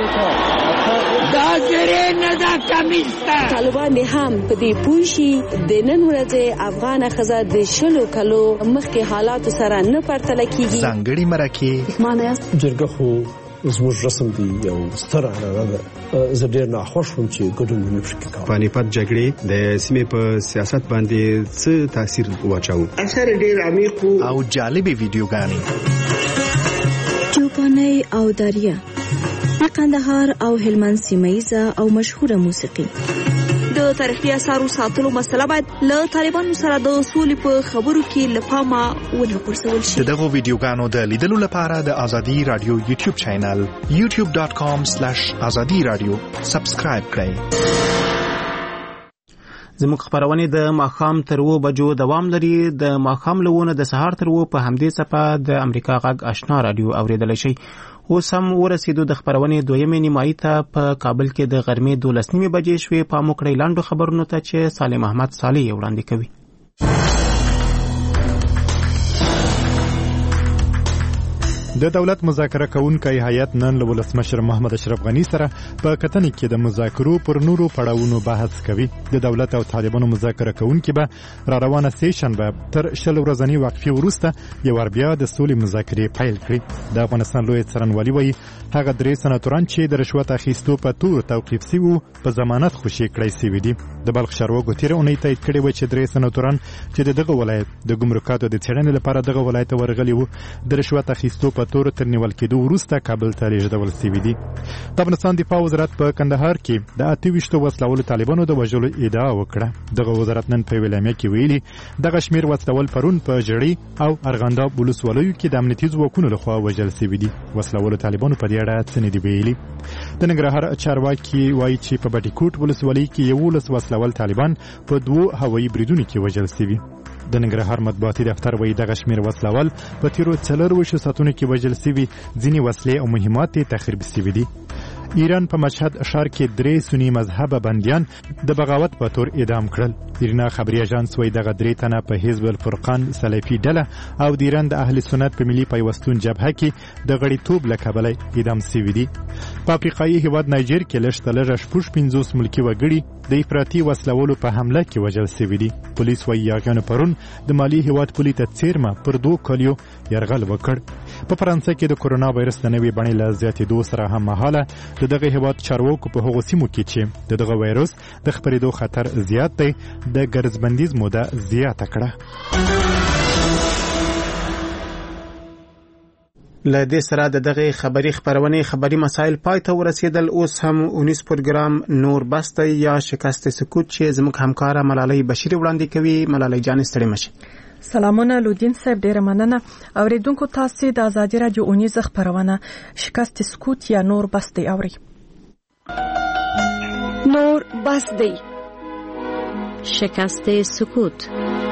دا زره نه دا کمیسته طالبان هم په دې پوښي د نن ورځې افغان خزه د 20 کلو مخکې حالات سره نه پرتل کیږي. ځانګړي مرکه معنی جرګه خو زموږ رسم دی یو ستر اړه زه ډېر ناخوښ وم چې ګډون ونه شي کوي. پانیپت جګړې د سیمې په سیاست باندې څه تاثیر واچاو؟ اثر ډېر عمیق او جالبې ویډیوګانې چوپاني او دریا د قندهار او هلمند سیمه‌ایزه او مشهوره موسیقي. د تاریخي اثارو ساتلو مسله باید له طالبانو سره د سولې په خبرو کې له پامه ونه غورځول شي. دغه ویډیوګانو د لیدلو لپاره د ازادي رادیو یوټیوب چینل youtube.com/azadiradio سبسکرایب کړئ. زموږ خبرونه د ماښام تر 2 بجو دوام لري. د ماښام لونه د سهار تر 2 په همدې صفه د امریکا غږ آشنا رادیو اوریدلای شي. اوس هم ورسېدو د خبرونې دویمې نیمایي ته. په کابل کې د غرمې 12 بجې شوې. پام وکړئ لاندو خبرونو ته چې سالم احمد صالح وړاندې کوي. د دولت مذاکره کوونکی هیئت نن له ولسمشر محمد اشرف غنی سره په کتنې کې د مذاکرو پر نورو پړاوونو بحث کوي. د دولت او طالبانو مذاکره کوونکي به را روانه سه شنبه تر 10 ورځنی وقفې وروسته یو ور بیا د سولې مذاکرې پیل کړي. د افغانستان لوی څارنوالي وایي هغه 3 سناتوران چې د رشوت اخیستو په تور توقیف شوي په ضمانت خوشي کړی شوي دي. د بلخ چارواکو تیر اونۍ تایید کړی و چې 3 سناتوران چې دغه ولایت د ګمرکاتو د څېړنې لپاره دغه ولایت ورغلي وو د رشوت اخیستو په تور تر نیول کېدو وروسته کابل ته لیږدول شوي دي. د افغانستان دفاع وزارت په کندهار کې د 28 وسلوالو طالبانو د وژلو ادعا وکړه. دغه وزارت نن په ویلامه کې ویلي دغه شمیر وسلوال پرون په جړی او ارغنداب ولسوالیو کې د امنیتي ځواکونو لخوا وژل شوي دي. وسلوالو طالبانو په دې اړه څه نه دي ویلي. د ننګرهار چارواکي وایي چې په بټیکوټ ولسوالۍ کې 11 وسلوال طالبان په 2 هوایي بریدونو کې وژل شوي. د ننګرهار مطبوعاتي دفتر وایي دغه شمیر وسلوال په تیرو 4 ساعتونو کې وژل شوي. ځینې وسلې او مهمات تخریب شوي دي. ایران په مشهد ښار کې 3 سنی مذهبه بندیان د بغاوت په تور اعدام کړل. ایرنا خبري اژانس وایي دغه 3 تنه په حزب الفرقان سلفي ډله او د ایران د اهل سنت په ملي پیوستون جبهه کې د غړیتوب له کبله اعدام شوي دي. په افریقایي هیواد نایجر کې لږ 50 ملکي وګړي د افراطي وسلوالو په حمله کې وژل شوي دي. پولیس وایي یاغیانو پرون د مالی هیواد پولي ته څیرمه پر 2 کالیو یرغل وکړ. په فرانسه کې د کورونا وایرس د نوې بڼې له زیاتېدو سره هم مهاله د دغه هیواد چارواکو په هغو سیمو کې چې د دغه وایرس د خپرېدو خطر زیات دی د ګرځبندیز موده زیاته کړه. له دې سره د دغه خبري مسایل پای ته ورسېدل. اوس هم 19 پروګرام نور بسته یا شکست سکوت چې زموږ همکاره ملالۍ بشیر وړاندې کوي. ملالۍ جان ستړي مشي. سلامونه لودین صاحب، ډیره مننه. اوریدونکو تاسو د ازادي رادیو 19 خبرونه شکست سکوت یا نور بسته اوري. نور بسته شکست سکوت.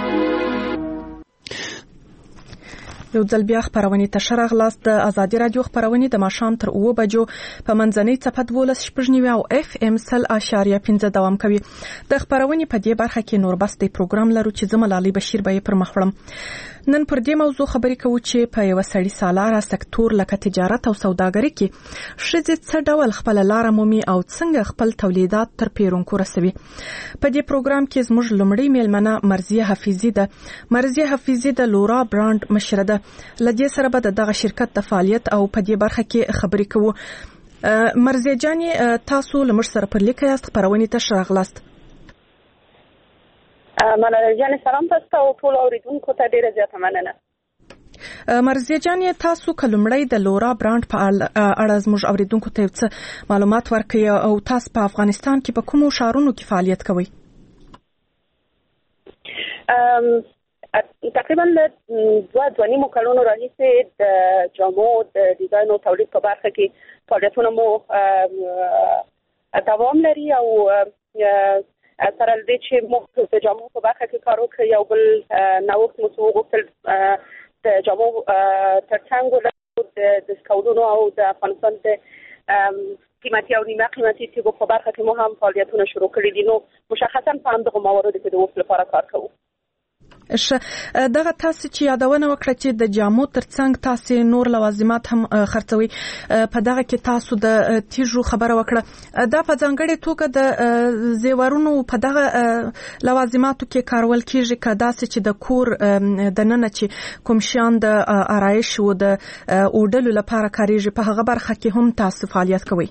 یو ځل بیا خبرونه ته شرغلاست. د ازادي رادیو خبرونه د ماښام تر 2 بجو په منځنۍ صفحه 12.9 او FM 100.5 دوام کوي. د خبرونه په دې برخه کې نور بسته پروګرام لرو چې زملالي بشیر به پر مخړم. نن پر دې موضوع خبرې کوو چې په یو سړی سالاره سکتور لکه تجارت او سوداګري کې ښځې څه ډول خپل لار مومي او څنګه خپل تولیدات تر پیرونکو رسوي. په دې پروګرام کې زموږ لومړی میلمنه مرضیه حفیظي د لورا برانډ مشره ده. لدې سره به دغه شرکت د فعالیت او په دې برخه کې خبرې کوو. مرضیه جانې تاسو لمر سره پر لیکه یاست، خبرونه ته شرغلاست. ملالۍ جان سلام تاسو او ټول اوریدونکو ته ډیره زیاته مننه. مرضیه جان تاسو کلمړی د لورا برانډ په اړه زموږ اوریدونکو ته څه معلومات ورکړئ او تاسو په افغانستان کې په کومو ښارونو کې فعالیت کوئ؟ تقریبا له 2.5 کلونو راهیسې د جامو د ډیزاین او تولید په برخه کې فعالیتونه مو دوام لري او سره دې چې موږ د جامو په برخه کې کار وکړو. یو بل نوښت مو وغوښتل د جامو ترڅنګ د ډسکاونټونو او د افغانستان د قیمتي او نیمه قیمتي تیږو په برخه کې مو هم فعالیتونه شروع کړي دي. نو مشخصا په همدغه مواردو کې د اوس لپاره کار کوو. دغه تاسو چې یادونه وکړه چې د جامو ترڅنګ تاسو نور لوازمات هم خرڅوي، په دغه کې تاسو د تیږو خبره وکړه. دا په ځانګړي توګه د زیورونو په دغه لوازماتو کې کارول کیږي که داسې چې د کور د ننه چې کوم شیان د آرایش او د اوډلو لپاره کاریږي، په هغه برخه کې هم تاسو فعالیت کوئ؟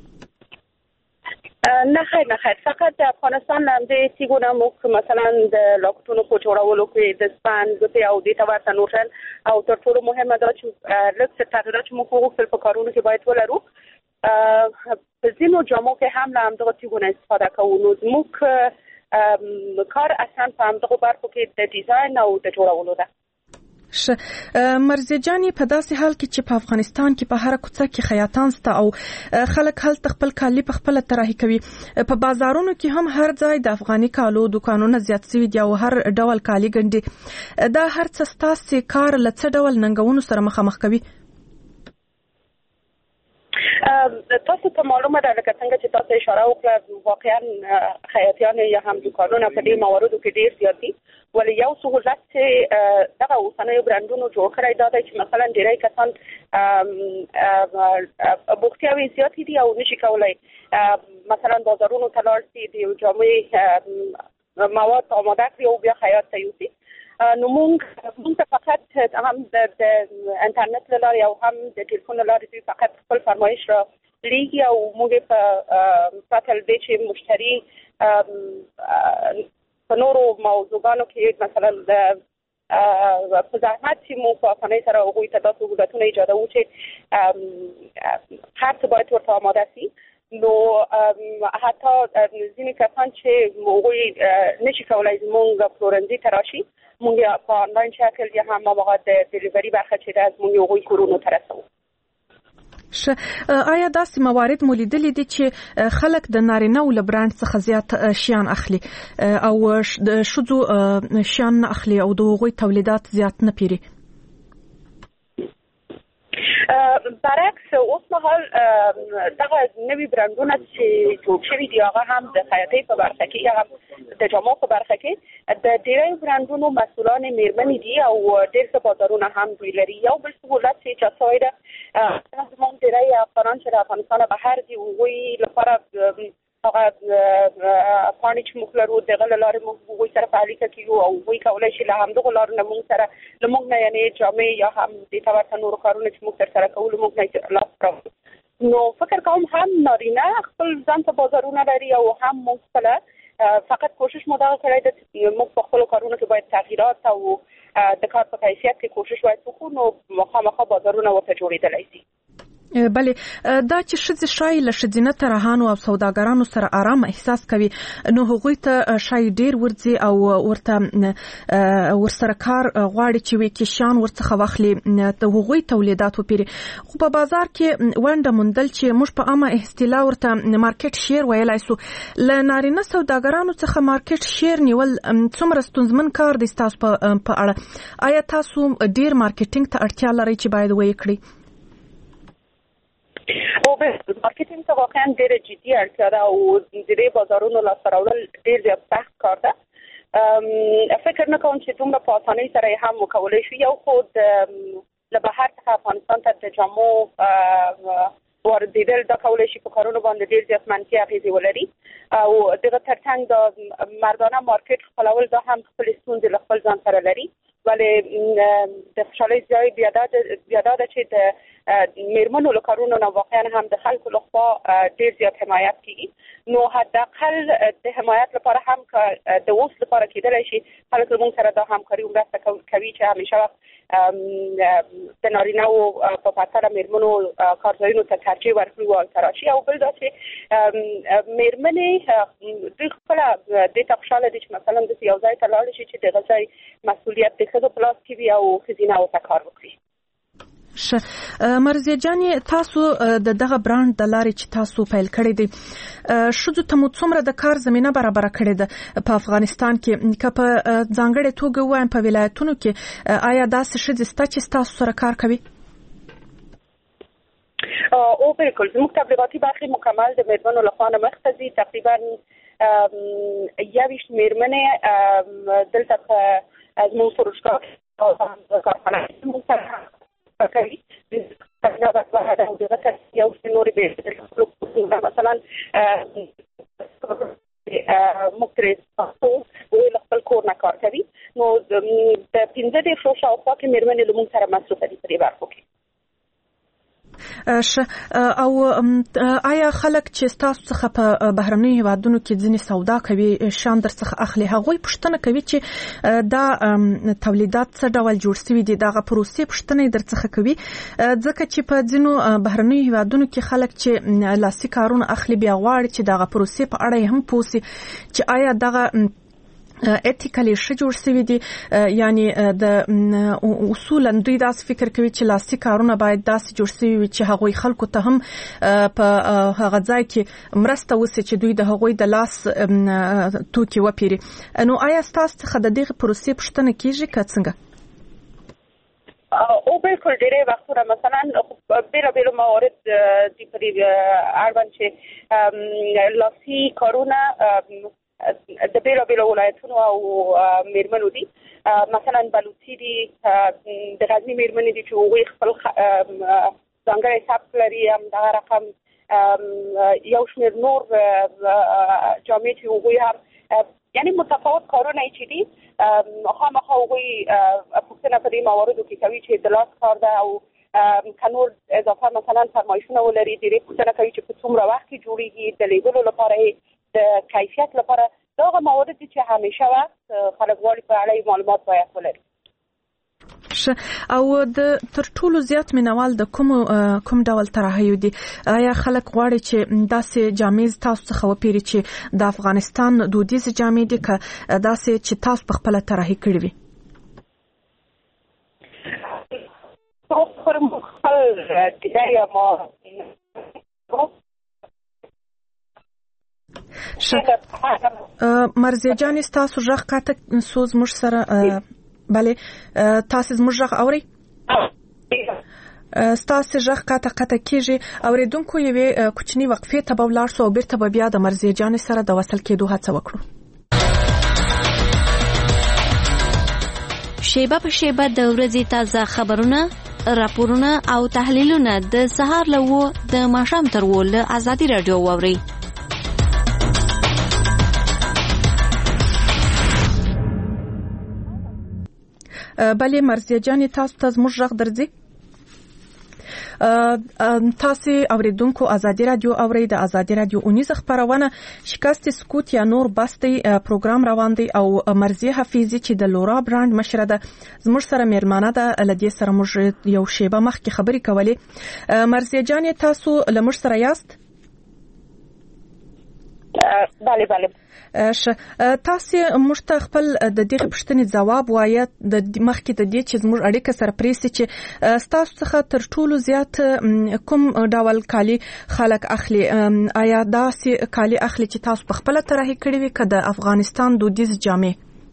نه خیر فقط د افغانستان د تیګونه موږ مثلا د لاکټونو په جوړولو کې د سپان ګوتې او د توارته نورل او تر ټولو مهمه دا چې لږ څه تغیرات موږ وغوښتل په کارونو کې باید ولرو. په ځینو جامو کې هم له همدغه تیغونه استفاده کوو. نو زموږ کار اصلا په همدغه برخو کې د ډیزاین او د جوړولو ده. مرزیه جانې په داسې حال کې چې په افغانستان کې په هر کوڅه کې خیاطان سته او خلک هلته خپل کالي په خپله طراحي کوي، په بازارونو کې هم هر ځای د افغاني کالو دوکانونه زیات شوي دي او هر ډول کالي ګنډي. دا هر څه ستاسې کار له څه ډول ننګونو سره مخامخ کوي؟ تاسو ته معلومه ده لکه څنګه چې تاسو اشاره وکړه، واقعا خیاطیان یا هم دوکانونه په دې مواردو کې ډیر زیات دي، ولې یو سهولت چې دغه اوسنیو برانډونو جوړ کړی دا دی چې مثلا ډیری کسان بوختیاوې زیاتې دي او نشي کولی مثلا بازارونو ته لاړ شي د یو جامې مواد آماده کړي او بیا خیاط ته یوسي. نو موږ ته فقط هم د انټرنیټ له لارې او هم د ټلیفون له لارې دوی فقط خپل فرمایش را لیږي او موږ په پرته له دې چې مشتري په نورو موضوعاتو کې مثلا په زحمت چې موږ په اسانۍ سره هغوی ته دا سهولتونه ایجادوو چې هر څه باید ورته آماده شي. نو حتی ځینې کسان چې هغوی نشي کولی زموږ پلورنځي ته راشي، موږ په آنلاین شکل یا هم موقع د ډیلیوري برخه چې ده موږ هغوی کورونو ته رسوو. آیا داسې موارد مو لیدلي دي چې خلک د نارینه‌و له برانډ څخه زیات شیان اخلي او د ښځو شیان نه اخلي او د هغوی تولیدات زیات نه پیري؟ برعکس اوس مهال دغه نوي برانډونه چې جوړ شوي دي هغه هم د خیاطۍ په برخه کې یا هم د جامو په برخه کې د ډیری برانډونو مسؤلان میرمنې دي او ډېر څه بازارونه هم دوی لري. یو بل سهولت چې ایجاد شوی ده زموږ ډیری افغانان چې د افغانستانه بهر دي هغوی لپاره هغه پاڼې چې موږ لرو دغه له لارې موږ هغوی سره په اړیکه کې یو او هغوی کولی شي له همدغو لارو نه موږ سره له موږ نه یعنې جامې یا هم دې ته ورته نورو کارونه چې موږ ترسره کوو له موږ نه لاس راوړو. نو فکر کوم هم نارینه خپل ځان ته بازارونه لري او هم موږ خپله فقط کوشش مو دغه کړی ده چې موږ په خپلو کارونو کې باید تغییرات او د کار په کیفیت کې کوشش باید وکړو، نو مخامخه بازارونه ورته جوړېدلی شي. بله، دا چې ښځې ښایي له ښځینه طراحانو او سوداګرانو سره آرام احساس کوي، نو هغوی ته ښایي ډیر ورځي او ورسره کار غواړي چې وي کشیان ورڅخه واخلي د هغوی تولیدات وپیري. خو په بازار کې ونډه موندل چې موږ په عامه اصطلاح ورته مارکیټ شیر ویلی سو، له نارینه سوداګرانو څخه مارکیټ شیر نیول څومره ستونزمن کار دی ستاسو په اړه؟ آیا تاسو ډیر مارکیټینګ ته اړتیا لرئ چې باید ویې کړئ؟ او به مارکیټینګ ته واقعا ډېره جدي اړتیا ده او د دې بازارونو لاسته راوړل ډېر زیات سخت کار ده. فکر نه کوم چې دومره په اسانۍ سره یې هم وکولی شو. یو خو له بهر څخه افغانستان ته د جامو واردېدل دا کولی شي په کارونو باندې ډېر زیات منفي اغېزې ولري او دغه ترڅنګ د مردانه مارکیټ خپلول دا هم خپلې ستونزې له خپل ځان سره لري. ولې د خوشحالۍ ځای بیا دا ده چې د میرمنو له کارونو نه واقعا هم د خلکو لخوا ډېر زیات حمایت کیږي. نو حداقل د حمایت لپاره هم د اوس لپاره کېدلی شي خلک له موږ سره دا همکاري او مرسته کوي چې همیشه وخت د نارینه‌و په پرتله میرمنو کارځایونو ته ترجیح ورکړي او هلته راشي. او بل دا چې میرمنې دوی خپله دې ته خوشحاله دي چې مثلا داسې یو ځای ته لاړې شي چې دغه ځای مسؤلیت د ښځو په لاس کې وي او ښځینه ورته کار وکړي. مرزیه جانې، تاسو د دغه برانډ د لارې چې تاسو پیل کړی دی ښځو ته مو څومره د کار زمینه برابره کړې ده په افغانستان کې؟ که په ځانګړې توګه ووایم په ولایتونو کې آیا داسې ښځې شته چې ستاسو سره کار کوي؟ او بالکل زموږ تبلیغاتي برخې مکمل د میرمنو لخوا نه مخته ځي. تقریبا 21 میرمنې دلته په زموږ فروشګاه کارخانه زموږ سره کوي. یو نورې مثلا مختلف خپل کور نه کار کوي. نو د 15 شاوخوا کې میرمنې له موږ سره مصروفه دي په دې برخو کې. او آیا خلک چې تاسو څخه په بهرنیو هیوادونو کې ځینې سودا کوي شان در څخه اخلي هغوی پوښتنه کوي چې دا تولیدات څه ډول جوړ شوي دي دغه پروسې پوښتنه در څخه کوي ځکه چې په ځینو بهرنیو هیوادونو کې خلک چې لاسي کارونه اخلي بیا غواړي چې دغه پروسې په اړه هم پوښتنه چې آیا دغه ایتیکلی ښه جوړ شوی دي یعنی د اصولا دوی داس فکر کوي چې لاسي کارونه باید داسې جوړ شوي وي چې هغوی خلکو ته هم په هغه ځای کې مرسته وسي چې دوی د هغوی د لاس توکي وپیري نو آیا تاسو څخه د دغه پروسې پوښتنه کیږي که څنګه او بالکل ډېرې وختونه مثلا بیل موارد د پرې اړوند چې لاسي کارونه د بیل ولایتونو او میرمنو دي مثلا بلوچي دي د غزني میرمنې دي چې هغوی خپل ځانګړی سبک لري همدغه رقم یو شمېر نور جامې چې هغوی هم یعنی متفاوت کارونه چې دي خامخا هغوی پوښتنه په دې مواردو کې کوي چې د لاس کار ده او که نور اضافه مثلا فرمایشونه ولري ډېرې پوښتنه کوي چې په څومره وخت کې جوړېږي د لیږلو لپاره د کیفیت لپاره دغه موارد چې همیشه وخت خلک غواړي په اړه معلومات باید ولري او د تر ټولو زیات مینوال د کوم ډول طرحه دي آیا خلک غواړي چې داسې جامې تاسو څخه وپیري چې د افغانستان دودیز جامې دي که داسې چې تاسو په خپل طرحه کړی وي مرزیه جان تاسو ژغ قاطع سوز مش سره بله تاسو زموږ ژغ اوري ستاسو ژغ قاطع کیږي اوریدونکو یوې کوچنی وقفې ته به ولاړ سو او بیرته به بیا د مرزیه جان سره د وصل کېدو هڅه وکړو شیبه په شیبه د ورځې تازه خبرونه راپورونه او تحلیلونه د سهار له و د ماښام تر و له ازادي رادیو واوري بله مرزیه جان تاسو ته زموږ ژغ درځي تاسو اوریدونکو ازادي رادیو اوري د ازادي رادیو اونیز خبرونه شکست سکوت یا نور بستي پروګرام روان دی او مرزیه حفیظی چې د لورا برانډ مشره ده زموږ سره میرمانه ده لدی سره موږ یو شیبه مخکې خبرې کولې مرزیه جان تاسو لمر سره یاست بله تاسو مشته خپل د دې پوښتنې ځواب وایي د مخکې د دې چې زموږ اړیکه سره پریسي چې تاسو څخه تر ټولو زیات کوم ډول کالي خلک اخلي آیا داسې کالي اخلي چې تاسو په خپل طرحه کړی وي که د افغانستان دودیز جامې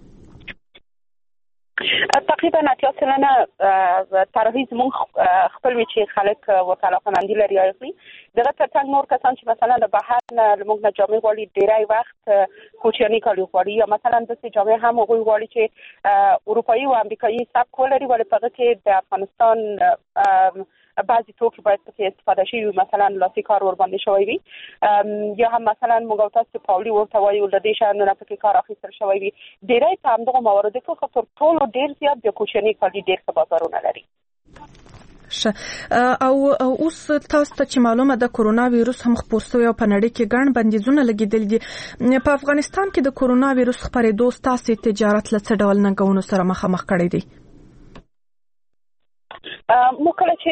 تقریبا 80% طرحې زموږ خپل وی چې خلک ورته علاقه‌مندي لري اخلي دغه ترڅنګ نور کسان چې مثلا د بهر نه موږ نه جامې غواړي ډېری وخت کوچني کالي غواړي یا مثلا داسې جامې هم هغوی غواړي چې اروپایي او امریکایي سبک ولري ولې په هغه کې د افغانستان بعضی توکي باید پکې استفاده شي مثلا لاسي کار ور باندې شوی وي یا هم مثلا موږ تاسو پاولي ورته وایو د دې شانو نه پکې کار اخیستل شوی وي ډېری په همدغه مواردو کې خو تر ټولو ډېر زیات د کوچني کالي ډېر ښه بازارونه لري او اوس تاسو ته چې معلومه ده کرونا وایروس هم خپور شوی او په نړۍ کې ګڼ بندیزونه لګیدل دي په افغانستان کې د کرونا وایروس خپرېدو تاسو تجارت له څه ډول ننګونو سره مخامخ کړی دي مو کله چې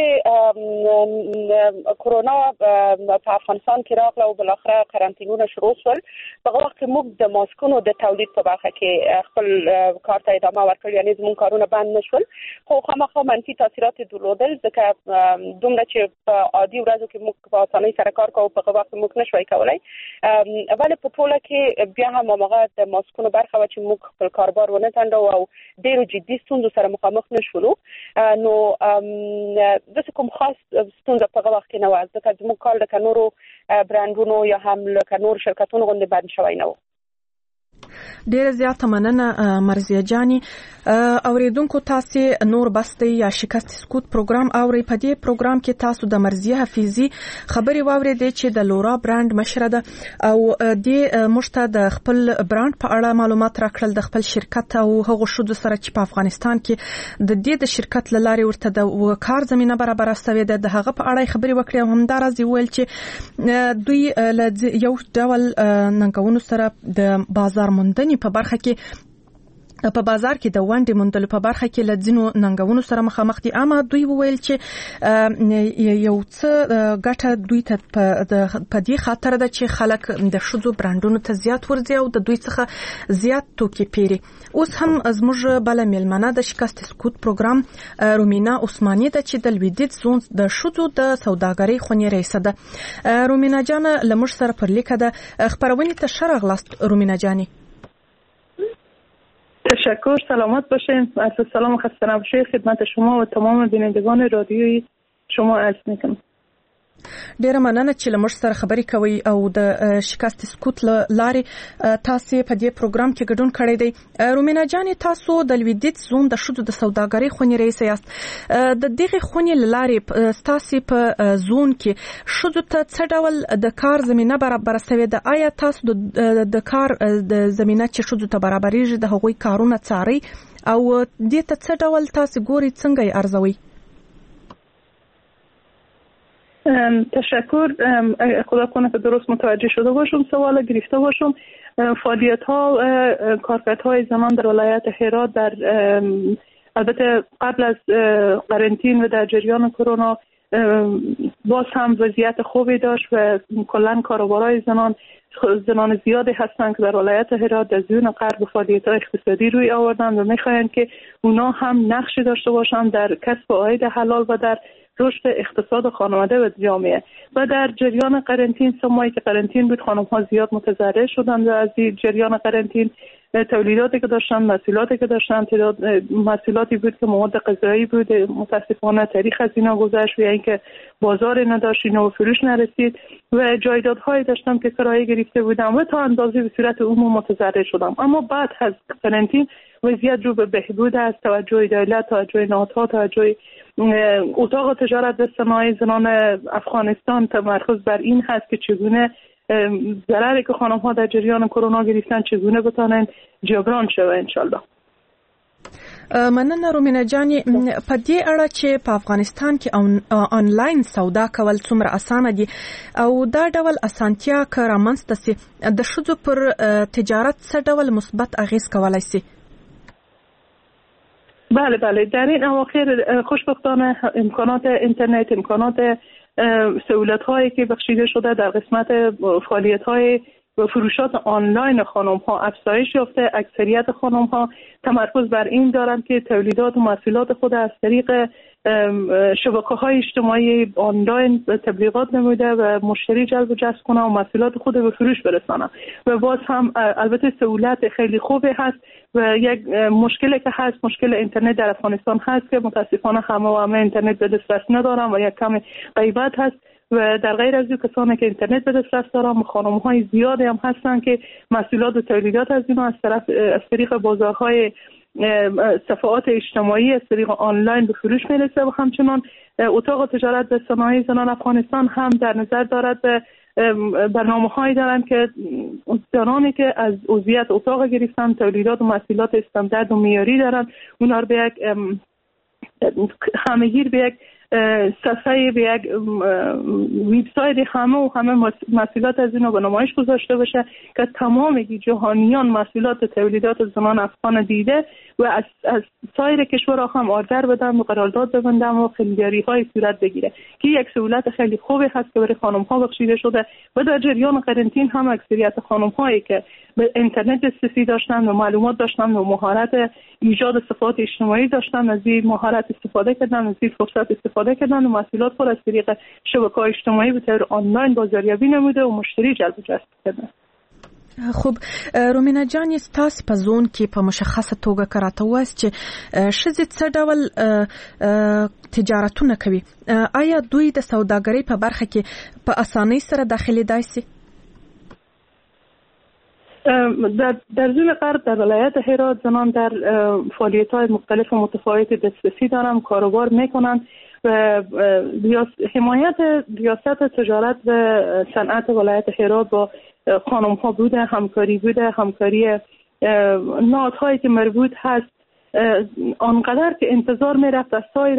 کرونا په افغانستان کې راغله او بالاخره قرنطینونه شروع شول په هغه وخت کې موږ د ماسکونو د تولید په برخه کې خپل کار ته ادامه ورکړ یعنې زموږ کارونه بند نشول خو خامخا منفي تاثیرات درلودل ځکه دومره چې په عادي ورځو کې موږ په اسانۍ سره کار کوو په هغه وخت موږ نشوای کولی ولې په ټوله کې بیا هم هماغه د ماسکونو برخه وه چې موږ خپل کاروبار ونه ځنډو او ډېرو جدي ستونزو سره مخامخ نشولو نو داسې کوم خاص ستونزه په هغه وخت کې نه وه ځکه زموږ کار لکه نورو برانډونو یا هم لکه نورو شرکتونو غوندې بند شوی نه و ډیره زیاته مننه مرزیه جانی. اوریدونکو تاسو نور بسته یا شکست سکوت پروګرام اوري. په دې پروګرام کې تاسو د مرزیه حفیظي خبري واوریدې چې د لورا برانډ مشره ده او د مشته د خپل برانډ په اړه معلومات راکړل، د خپل شرکت او هغه شود سره چې په افغانستان کې د شرکت لاري ورته د کار زمينه برابر شوې ده. د هغه په اړه خبري وکړې او همدارز ویل چې دوی یو ډول ننګونو سره د بازار موندنې په برخه کې په بازار کې د وانډې موندلو په برخه کې لځینو ننګونو سره مخامخ دي. اما دوی ویل چې یو څه ګټه دوی ته په دې خاطر ده چې خلک د شذو برانډونو ته زیات ورځي او د دوی څخه زیات توکي پیري. اوس هم زموږ بل ملمنه د شکست سکوت پروګرام رومینا عثماني ده چې د لویدیځ زون د شذو د سوداګرۍ خونې رئیسه ده. رومینا جان لمر سره پر لیکه ده خبرونه ته شرغ لاست. رومینا جانی تشکر، سلامت باشین. عرض سلام و خسته نباشید خدمت شما و تمام بینندگان رادیویی شما عرض میکنم. ډیره مننه چې لمر سره خبرې کوي او د شکست سکوت لاري تاسو په دې پروګرام کې ګډون کړی دی. رومینا جان تاسو د لویدیځ زون د شذو د سوداګرۍ خونې رئیس یاست. د دغه خونې لاري تاسو په زون کې شذو ته څه ډول د کار زمينه برابر شوې ده؟ آیا تاسو د کار د زمينه چې شذو ته برابرېږي د هغوی کارونه څاري او دې ته څه ډول تاسو ګوري څنګه یې ارزوي؟ تشکر. خدا کنه که درست متوجه شده باشم سوال گرفته باشم. فعالیت ها کارکردهای زنان در ولایت هرات در البته قبل از قرنطین و در جریان کرونا باز هم وضعیت خوبی داشت و کلا کاروبارای زنان زیادی هستند که در ولایت هرات در زون غرب فعالیت‌های اقتصادی روی آوردند و می‌خواهند که اونا هم نقشی داشته باشند در کسب عاید حلال و در رشد اقتصاد خانواده و جامعه. و در جریان قرنطین 3 ماهی که قرنطین بود خانم‌ها زیاد متضرر شدند و از جریان قرنطین تولیداتی که داشتن، محصولاتی که داشتن، محصولاتی بود که مواد غذایی بود، متاسفانه تاریخ از اینا گذشت و اینکه بازار نداشت، اینا به فروش نرسید و جایدادهایی داشتم که کرایه گرفته بودم و تا اندازه به صورت عموم متضرر شدم. اما بعد از قرنطین وضعیت رو به بهبود است. توجه دولت، توجه نهادها، توجه اتاق تجارت و صنایع زنان افغانستان تمرکز بر این هست که چگونه ضرری که خانم‌ها در جریان کرونا گرفتن چگونه بتونن جبران شوه انشالله. مننه رومینا جانی. په دې اړه چې په افغانستان کې آنلاین سودا کول څومره اسانه دي او دا ډول اسانتیا که رامنځته سي د ښځو پر تجارت څه ډول مثبت اغیز کولای سي؟ بله در این اواخر خوشبختانه امکانات اینترنت، امکانات سهولت‌هایی که بخشیده شده در قسمت فعالیت‌های و فروشات آنلاین خانم‌ها افزایش یافته. اکثریت خانم‌ها تمرکز بر این دارند که تولیدات و محصولات خود از طریق شبکه‌های اجتماعی آنلاین تبلیغات نموده و مشتری جلب و جذب کنند و محصولات خود به فروش برسانند. و باز هم البته سهولت خیلی خوبی هست و یک مشکلی که هست مشکل اینترنت در افغانستان هست که متاسفانه همه اینترنت به دسترس ندارن و یک کم غیبت هست. و در غیر از کسانی که اینترنت به دسترس دارن خانم‌های زیادی هم هستن که محصولات و تولیدات از اینا از طریق بازارهای صفحات اجتماعی از طریق آنلاین به فروش میرسه. و همچنان اتاق تجارت و صنایع زنان افغانستان هم در نظر دارد برنامه‌هایی دارند که زنانی که از عضویت اتاق گرفتن تولیدات و محصولات استاندارد و معیاری دارند اونا رو به یک همه‌گیر به یک صفحه به یک وبسایت همه محصولات از اینو به نمایش گذاشته بشه که تمام جهانیان محصولات تولیدات زنان افغان دیده و از سایر کشورها هم آردر بدن و قرارداد ببندن و خریداری‌های صورت بگیره که یک سهولت خیلی خوبی هست که برای خانم‌ها بخشیده شده. و در جریان قرنطین هم اکثریت خانم‌هایی که به اینترنت دسترسی داشتن و معلومات داشتن و مهارت ایجاد صفحات اجتماعی داشتن از این مهارت استفاده کردن، از این فرصت استفاده کردن و محصولات خود از طریق شبکه‌های اجتماعی به طور آنلاین بازاریابی نموده و مشتری جلب و جذب کردن. خوب رومینا جان تاسو په زون کې په مشخصه توګه کراته واست چې ښځې څه ډول تجارتونه کوي؟ آیا دوی د سوداګرۍ په برخه کې په اسانۍ سره داخلي دای سي؟ در زون غرب در ولایت هرات زنان در فعالیت‌های مختلف و متفاوت دسترسی دارن، کاروبار میکنن و حمایت ریاست تجارت و صنعت ولایت هرات با خانم ها بوده، همکاری نهادهایی که مربوط هست آنقدر که انتظار میرفت از سایر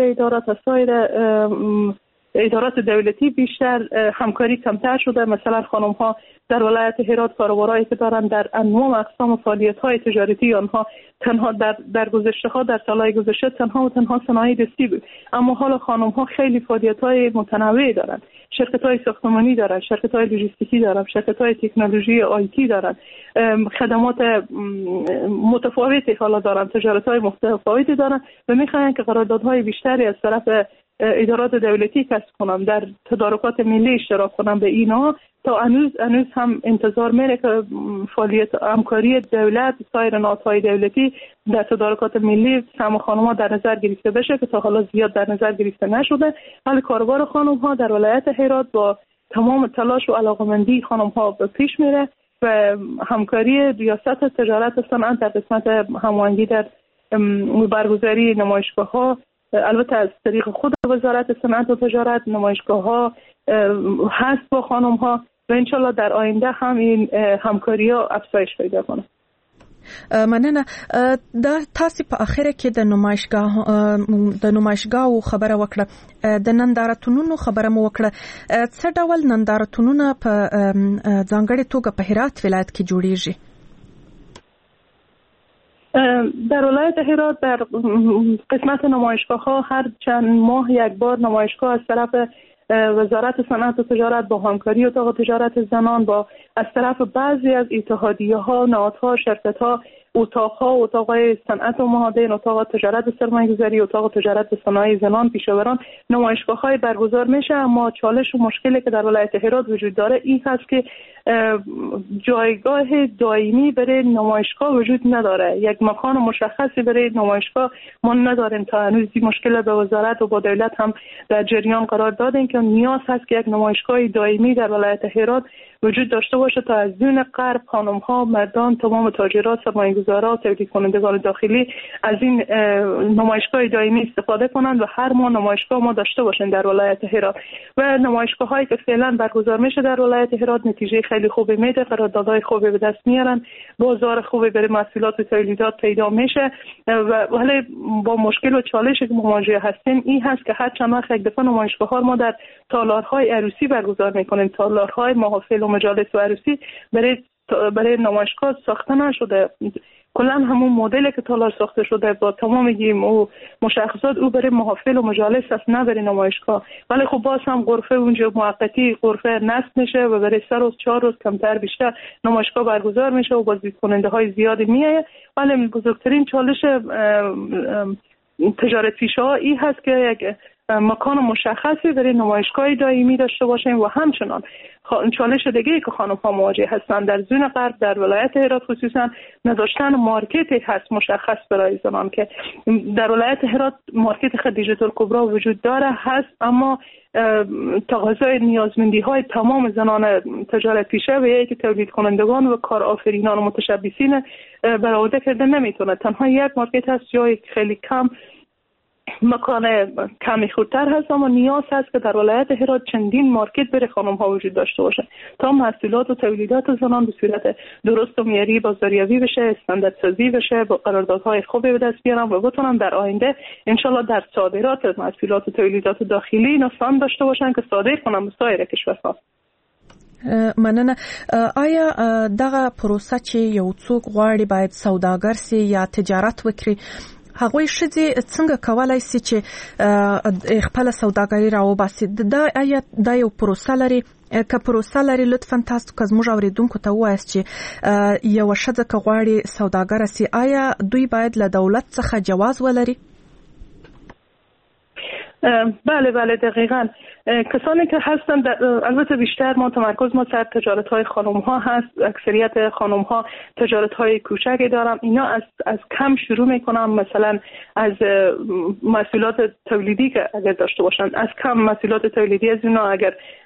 ادارات دولتی بیشتر همکاری کمتر شده. مثلا خانم ها در ولایت هرات کاروبارایی که دارن در انواع اقسام فعالیت‌های تجارتی آنها تنها در گذشته‌ها در سالهای گذشته تنها صنایع دستی بود، اما حالا خانم ها خیلی فعالیت‌های متنوعی دارن، شرکت‌های ساختمانی دارن، شرکت‌های لوجستیکی دارن، شرکت‌های تکنولوژی آیتی دارن، خدمات متفاوتی حالا دارن، تجارت‌های متفاوتی دارن و می‌خواهند که قراردادهای بیشتری از طرف ادارات دولتی کسب کنم، در تدارکات ملی اشتراک کنم به اینا. تا هنوز هم انتظار میره که فعالیت همکاری دولت سایر نهادهای دولتی در تدارکات ملی سهم خانم‌ها در نظر گرفته بشه که تا حالا زیاد در نظر گرفته نشده. ولی کاروبار خانم‌ها در ولایت هرات با تمام تلاش و علاقمندی خانم‌ها به پیش میره و همکاری ریاست تجارت و صنعت در قسمت هماهنگی در برگزاری نمایشگاه‌ها، البته از طریق خود وزارت صنعت و تجارت نمایشگاه‌ها هست با خانم‌ها و انشالله در آینده هم این همکاری‌ها افزایش پیدا کنه. مننه. د تاسو په اخره کې د نمایشګاو خبره وکړه، د نندارتونونو خبره مو وکړه. څه ډول نندارتونونه په ځانګړې توګه په هرات ولایت کې جوړیږي؟ در ولایت هرات در قسمت نمایشگاه‌ها هر چند ماه یک بار نمایشگاه از طرف وزارت صنعت و تجارت با همکاری اتاق تجارت زنان با از طرف بعضی از اتحادیه‌ها، نهادها، شرکت‌ها، اتاق‌های صنعت و معادن، اتاق تجارت سرمایه‌گذاری، اتاق تجارت صنایع زنان، پیشاوران نمایشگاه‌های برگزار میشه. اما چالش و مشکلی که در ولایت هرات وجود داره این هست که جایگاه دائمی برای نمایشگاه وجود نداره، یک مکان مشخصی برای نمایشگاه ما نداریم. تا هنوز این مشکل به وزارت و با دولت هم در جریان قرار دادیم که نیاز هست که یک نمایشگاه دائمی در ولایت هرات وجود داشته باشه تا از دون غرب خانم‌ها، مردان، تمام تاجرات، سرمایه‌گذاران، تولید کنندگان داخلی از این نمایشگاه دائمی استفاده کنند و هر ماه نمایشگاه ما داشته باشیم در ولایت هرات. و نمایشگاه‌هایی که فعلا برگزار میشه در ولایت هرات نتیجه خیلی خوبی میده، قراردادهای خوبی به دست میارن، بازار خوبی برای محصولات و تولیدات پیدا میشه. ولی با مشکل و چالشی که مواجه هستیم این هست که هر چند وقت یک دفعه نمایشگاه‌ها ما در تالارهای عروسی برگزار میکنیم، تالارهای محافل و مجالس و عروسی برای نمایشگاه ساخته نشده. کلا همون مدلی که تالار ساخته شده با تمام گیم و مشخصات او برای محافل و مجالس است، نه برای نمایشگاه. ولی خب باز هم غرفه اونجا موقتی غرفه نصب میشه و برای 3 روز 4 روز کمتر بیشتر نمایشگاه برگزار میشه و بازدید کننده های زیادی میایه. ولی بزرگترین چالش تجارت پیشه ها این هست که یک مکان مشخصی برای نمایشگاه دائمی داشته باشیم و همچنان چالش دیگه‌ای که خانم‌ها مواجه هستند در زون غرب در ولایت هرات خصوصا نداشتن مارکتی هست مشخص برای زنان که در ولایت هرات مارکت خدیجه الکبری وجود داره هست، اما تقاضای نیازمندی‌های تمام زنان تجارت پیشه و یک تولید کنندگان و کارآفرینان و متشبثین برآورده کرده نمیتونه. تنها یک مارکت هست جای خیلی کم مکان کمی خودتر هست، اما نیاز هست که در ولایت هرات چندین مارکت برای خانم ها وجود داشته باشه تا محصولات و تولیدات زنان به صورت درست و معیاری بازاریابی بشه، استانداردسازی بشه، با قراردادهای خوبی به دست بیارن و بتونن در آینده انشالله در صادرات محصولات و تولیدات داخلی نفوذ داشته باشن که صادر کنن به سایر کشورها. مننه. آیا دغه پروسه چې یو څوک غواړي باید سوداګر سي یا تجارت وکړي، هغوی ښځې څنګه کولای شي چې خپل سوداګري راوباسي؟ آیا دا یو پروسه لري؟ که پروسه لري لطفا تاسو که زموږ اوریدونکو ته ووایاست چې یوه ښځه که غواړي سوداګره سي آیا دوی باید له دولت څخه جواز ولري؟ بله دقیقاً. کسانی که هستن البته بیشتر ما تمرکز ما سر تجارت های خانم ها هست، اکثریت خانم ها تجارت های کوچکی دارن. اینا از کم شروع میکنن، مثلا از محصولات تولیدی که اگر داشته باشن از کم محصولات تولیدی از اینا اگر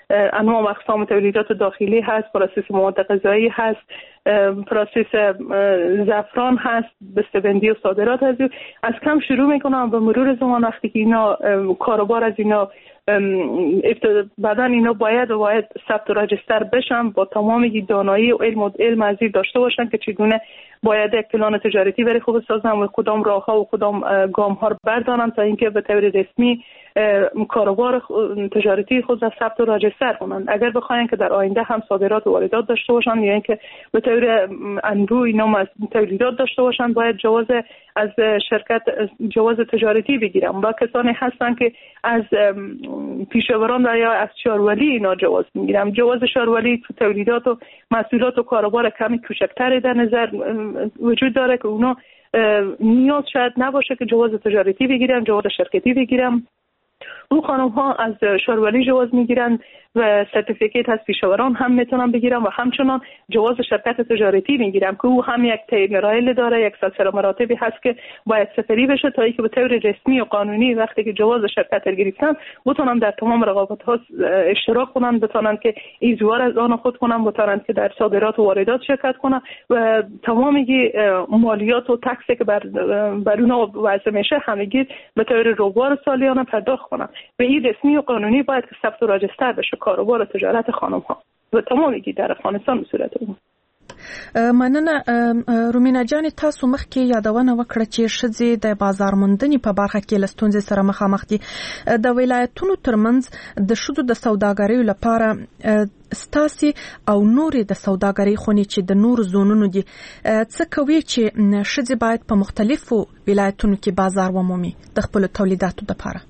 انواع و اقسام تولیدات داخلی هست، پروسس مواد غذایی هست، پروسس زعفران هست، بسته‌بندی و صادرات هست. از کم شروع میکنم به مرور زمان وقتی که اینا کاروبار از اینا بعداً اینا باید ثبت و رجستر بشن، با تمام دانایی و علم از این داشته باشن که چگونه باید یک پلان تجارتی برای خود بسازن و کدام راهها و کدام گام ها رو بردارن تا اینکه به طور رسمی کاروبار تجارتی خود را ثبت و رجستر کنن. اگر بخواین که در آینده هم صادرات و واردات داشته باشن یا اینکه به طور انبوه اینا تولیدات داشته باشن، باید جواز از شرکت جواز تجارتی بگیرن. و کسانی هستن که از پیشاوران یا از شارولی اینا جواز میگیرن. جواز شارولی تو تولیدات و محصولات و کاروبار کمی کوچکتر در نظر وجود داره که اونا نیاز شاید نباشه که جواز تجارتی بگیرن، جواز شرکتی بگیرن. اون خانم ها از شارولی جواز میگیرن و سرتیفیکیت از پیشاوران هم میتونن بگیرن و همچنان جواز شرکت تجارتی میگیرن که او هم یک طی مراحل داره، یک سلسله مراتبی هست که باید سپری بشه تا اینکه به طور رسمی و قانونی وقتی که جواز شرکت رو گرفتن بتونن در تمام رقابت ها اشتراک کنن، بتونن که ایزوار از آن خود کنن، بتونن که در صادرات و واردات شرکت کنن و تمام مالیات و تکسی که بر اونها وضع میشه همگی به طور روبار سالیانه پرداخت کنن. به این رسمی و قانونی باید که ثبت و رجستر بشه کاروبار تجارت خانم ها و تمامی در افغانستان صورت ده. مننه رومینا جان، تاسو مخکې یادونه وکړه چې ښځې د بازار موندنې په برخه کې له ستونزې سره مخامخ دي. د ولایتونو ترمنځ د ښځو د سوداګریو لپاره ستاسي او نورې د سوداګرۍ خونې چې د نورو زونونو دي څه کوي چې ښځې باید په مختلفو ولایتونو کې بازار ومومي د خپل تولیداتو لپاره؟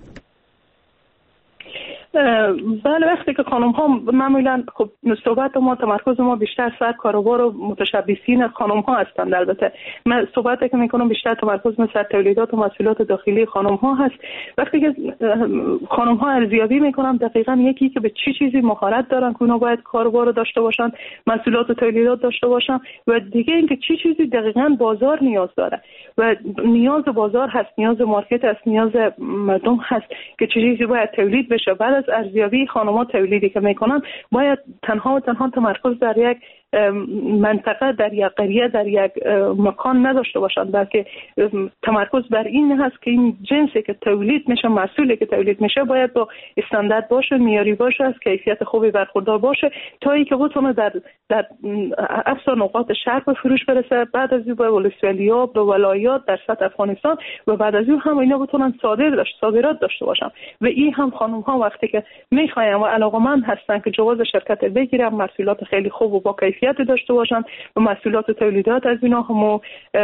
بله، وقتی که خانم ها معمولا خب صحبت ما تمرکز ما بیشتر سر کاروبار و متشبثین خانم ها هستند. البته من صحبتی که میکنم بیشتر تمرکز من سر تولیدات و محصولات داخلی خانم ها هست. وقتی که خانم ها ارزیابی میکنم دقیقاً یکی که به چه چیزی مهارت دارن که اونا باید کاروبار داشته باشن، محصولات و تولیدات داشته باشن و دیگه اینکه چه چیزی دقیقاً بازار نیاز داره و نیاز بازار هست، نیاز مارکت هست، نیاز مردم هست که چه چیزی باید تولید بشه. بعد از ارزیابی خانم‌ها تولیدی که میکنن باید تنها تمرکز در یک منطقه، در یک قریه، در یک مکان نداشته باشند، بلکه تمرکز بر این هست که این جنسی که تولید میشه، محصولی که تولید میشه باید با استاندارد باشه، معیاری باشه، از کیفیت خوبی برخوردار باشه تا اینکه بتونه در اقصا نقاط شهر به فروش برسه، بعد از این به ولسوالی‌ها، به ولایات در سطح افغانستان و بعد از این هم اینا بتونن صادرات داشته باشن. و این هم خانم‌ها وقتی که میخواین و علاقه‌مند هستن که جواز شرکت بگیرن، محصولات خیلی خوب و با کیفیت داشته باشن و محصولات و تولیدات از اینا هم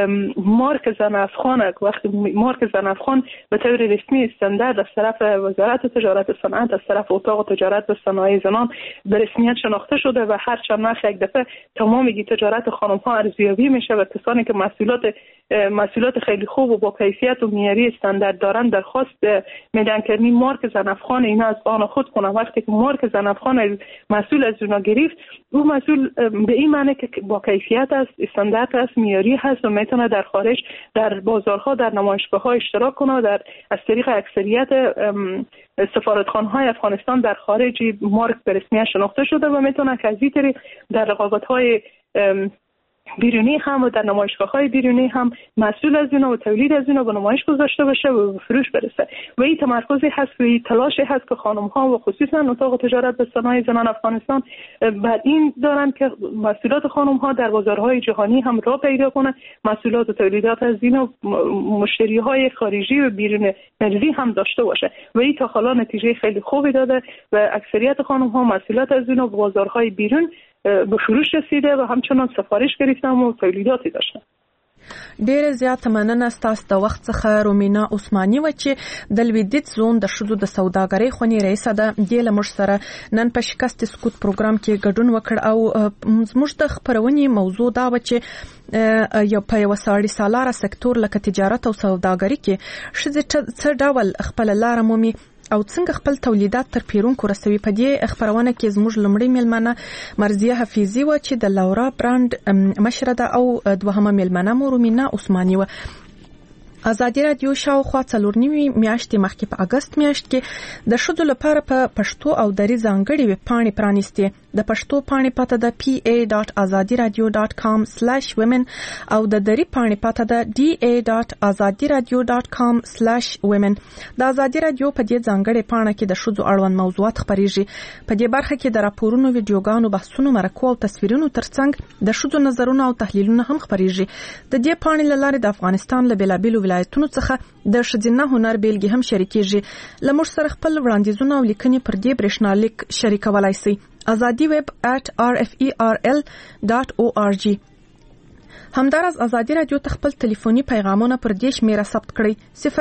مارک زن افغان، وقتی مارک زن افغان به طور رسمی استاندارد از طرف وزارت تجارت و صنعت، از طرف اتاق تجارت و صنایع زنان به رسمیت شناخته شده و هر چند ماه یک دفعه تمام تجارت خانم ها ارزیابی میشه و کسانی که محصولات خیلی خوب و با کیفیت و معیاری استاندارد دارن درخواست میدن که این مارک زن افغان اینا از آن خود کنن. وقتی که مارک زن افغان محصول از اونا گرفت، اون محصول به این معنی که با کیفیت است، استاندارد است، معیاری هست و میتونه در خارج در بازارها، در نمایشگاه‌ها اشتراک کنه و از طریق اکثریت سفارتخانه‌های افغانستان در خارج مارک به رسمیت شناخته شده و میتونه که از این طریق در رقابت‌های بیرونی هم و در نمایشگاه‌های بیرونی هم محصول از اینا و تولید از اینا به نمایش گذاشته بشه و به فروش برسه. و این تمرکزی هست و این تلاشی هست که خانم‌ها و خصوصا اتاق تجارت و صنایع زنان افغانستان بر این دارن که محصولات خانم‌ها در بازارهای جهانی هم راه پیدا کنه، محصولات و تولیدات از اینا مشتری‌های خارجی و بیرون مللی هم داشته باشه. و این تا حالا نتیجه خیلی خوبی داده و اکثریت خانم‌ها محصولات از اینا به بازارهای بیرون به فروش رسیده و همچنان سفارش گرفتن و تولیداتی داشتن. ډېر زیات مننه ستاسو د وخت څخه. رومینا عثماني و چې د لویدیځ زون د ښځو د سوداګرۍ خونې رئیسه ده، دې له موږ سره نن په شکست سکوت پروګرام کې ګډون وکړ او زموږ د خپرونې موضوع دا و چې په یو سړی سالاره سکتور لکه تجارت او سوداګرۍ کې ښځې څه ډول خپل لاره مومي او څنګه خپل تولیدات تر پیرونکو رسوي. په دې خبرونه کې زموږ لمړی میلمنه مرضیه حفیظي و چې د لورا برانډ مشره ده او دوهمه میلمنه مو رومینا عثماني و. ازادي رادیو شاوخوا 4 میاشتې مخکې په اگست میاشت کې د شذو لپاره په پښتو او دری ځانګړي ویب پاڼې پرانیستې. د پښتو پاڼې پته د pa.azadiradio.com/women او د دری پاڼې پته د da.azadiradio.com/women. د ازادي رادیو په دې ځانګړي پاڼه کې د شذو اړوند موضوعات خبريږي. په دې برخه کې د راپورونو، ویډیوګانو، بحثونو، مرکو او تصویرونو ترڅنګ د شذو نظرونه او تحلیلونه هم خبريږي. د دې پاڼې لاره د افغانستان له بېلابېلو ولایتونو څخه د ښځینه هنر بیلګې هم شریکېږي. لمر سره خپل وړاندیزونه او لیکنې پر دې برېښنالیک شریکولای شي. azadiweb@rferl.org. همدارس ازادي رادیو خپل ټلیفوني پیغامونه پر دې شمیره ثبت کړئ: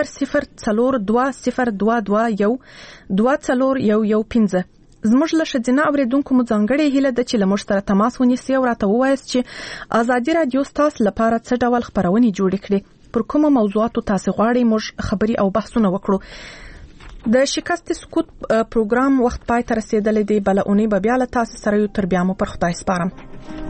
0022020115. زموږ له ښځینه اوریدونکو مو ځانګړې هیله ده چې له موږ سره تماس ونیسئ او راته ووایاست چې ازادي رادیو ستاسو لپاره څه ډول خبرونه جوړ کړي، پر کومه موضوعاتو تاسو غواړئ موږ خبري او بحثونه وکړو. د شکست سکوت پروګرام وخت پای ته رسیدلی دی. بل اونۍ به بیا له تاسو سره یو. تر بیا مو پر خدای سپارم.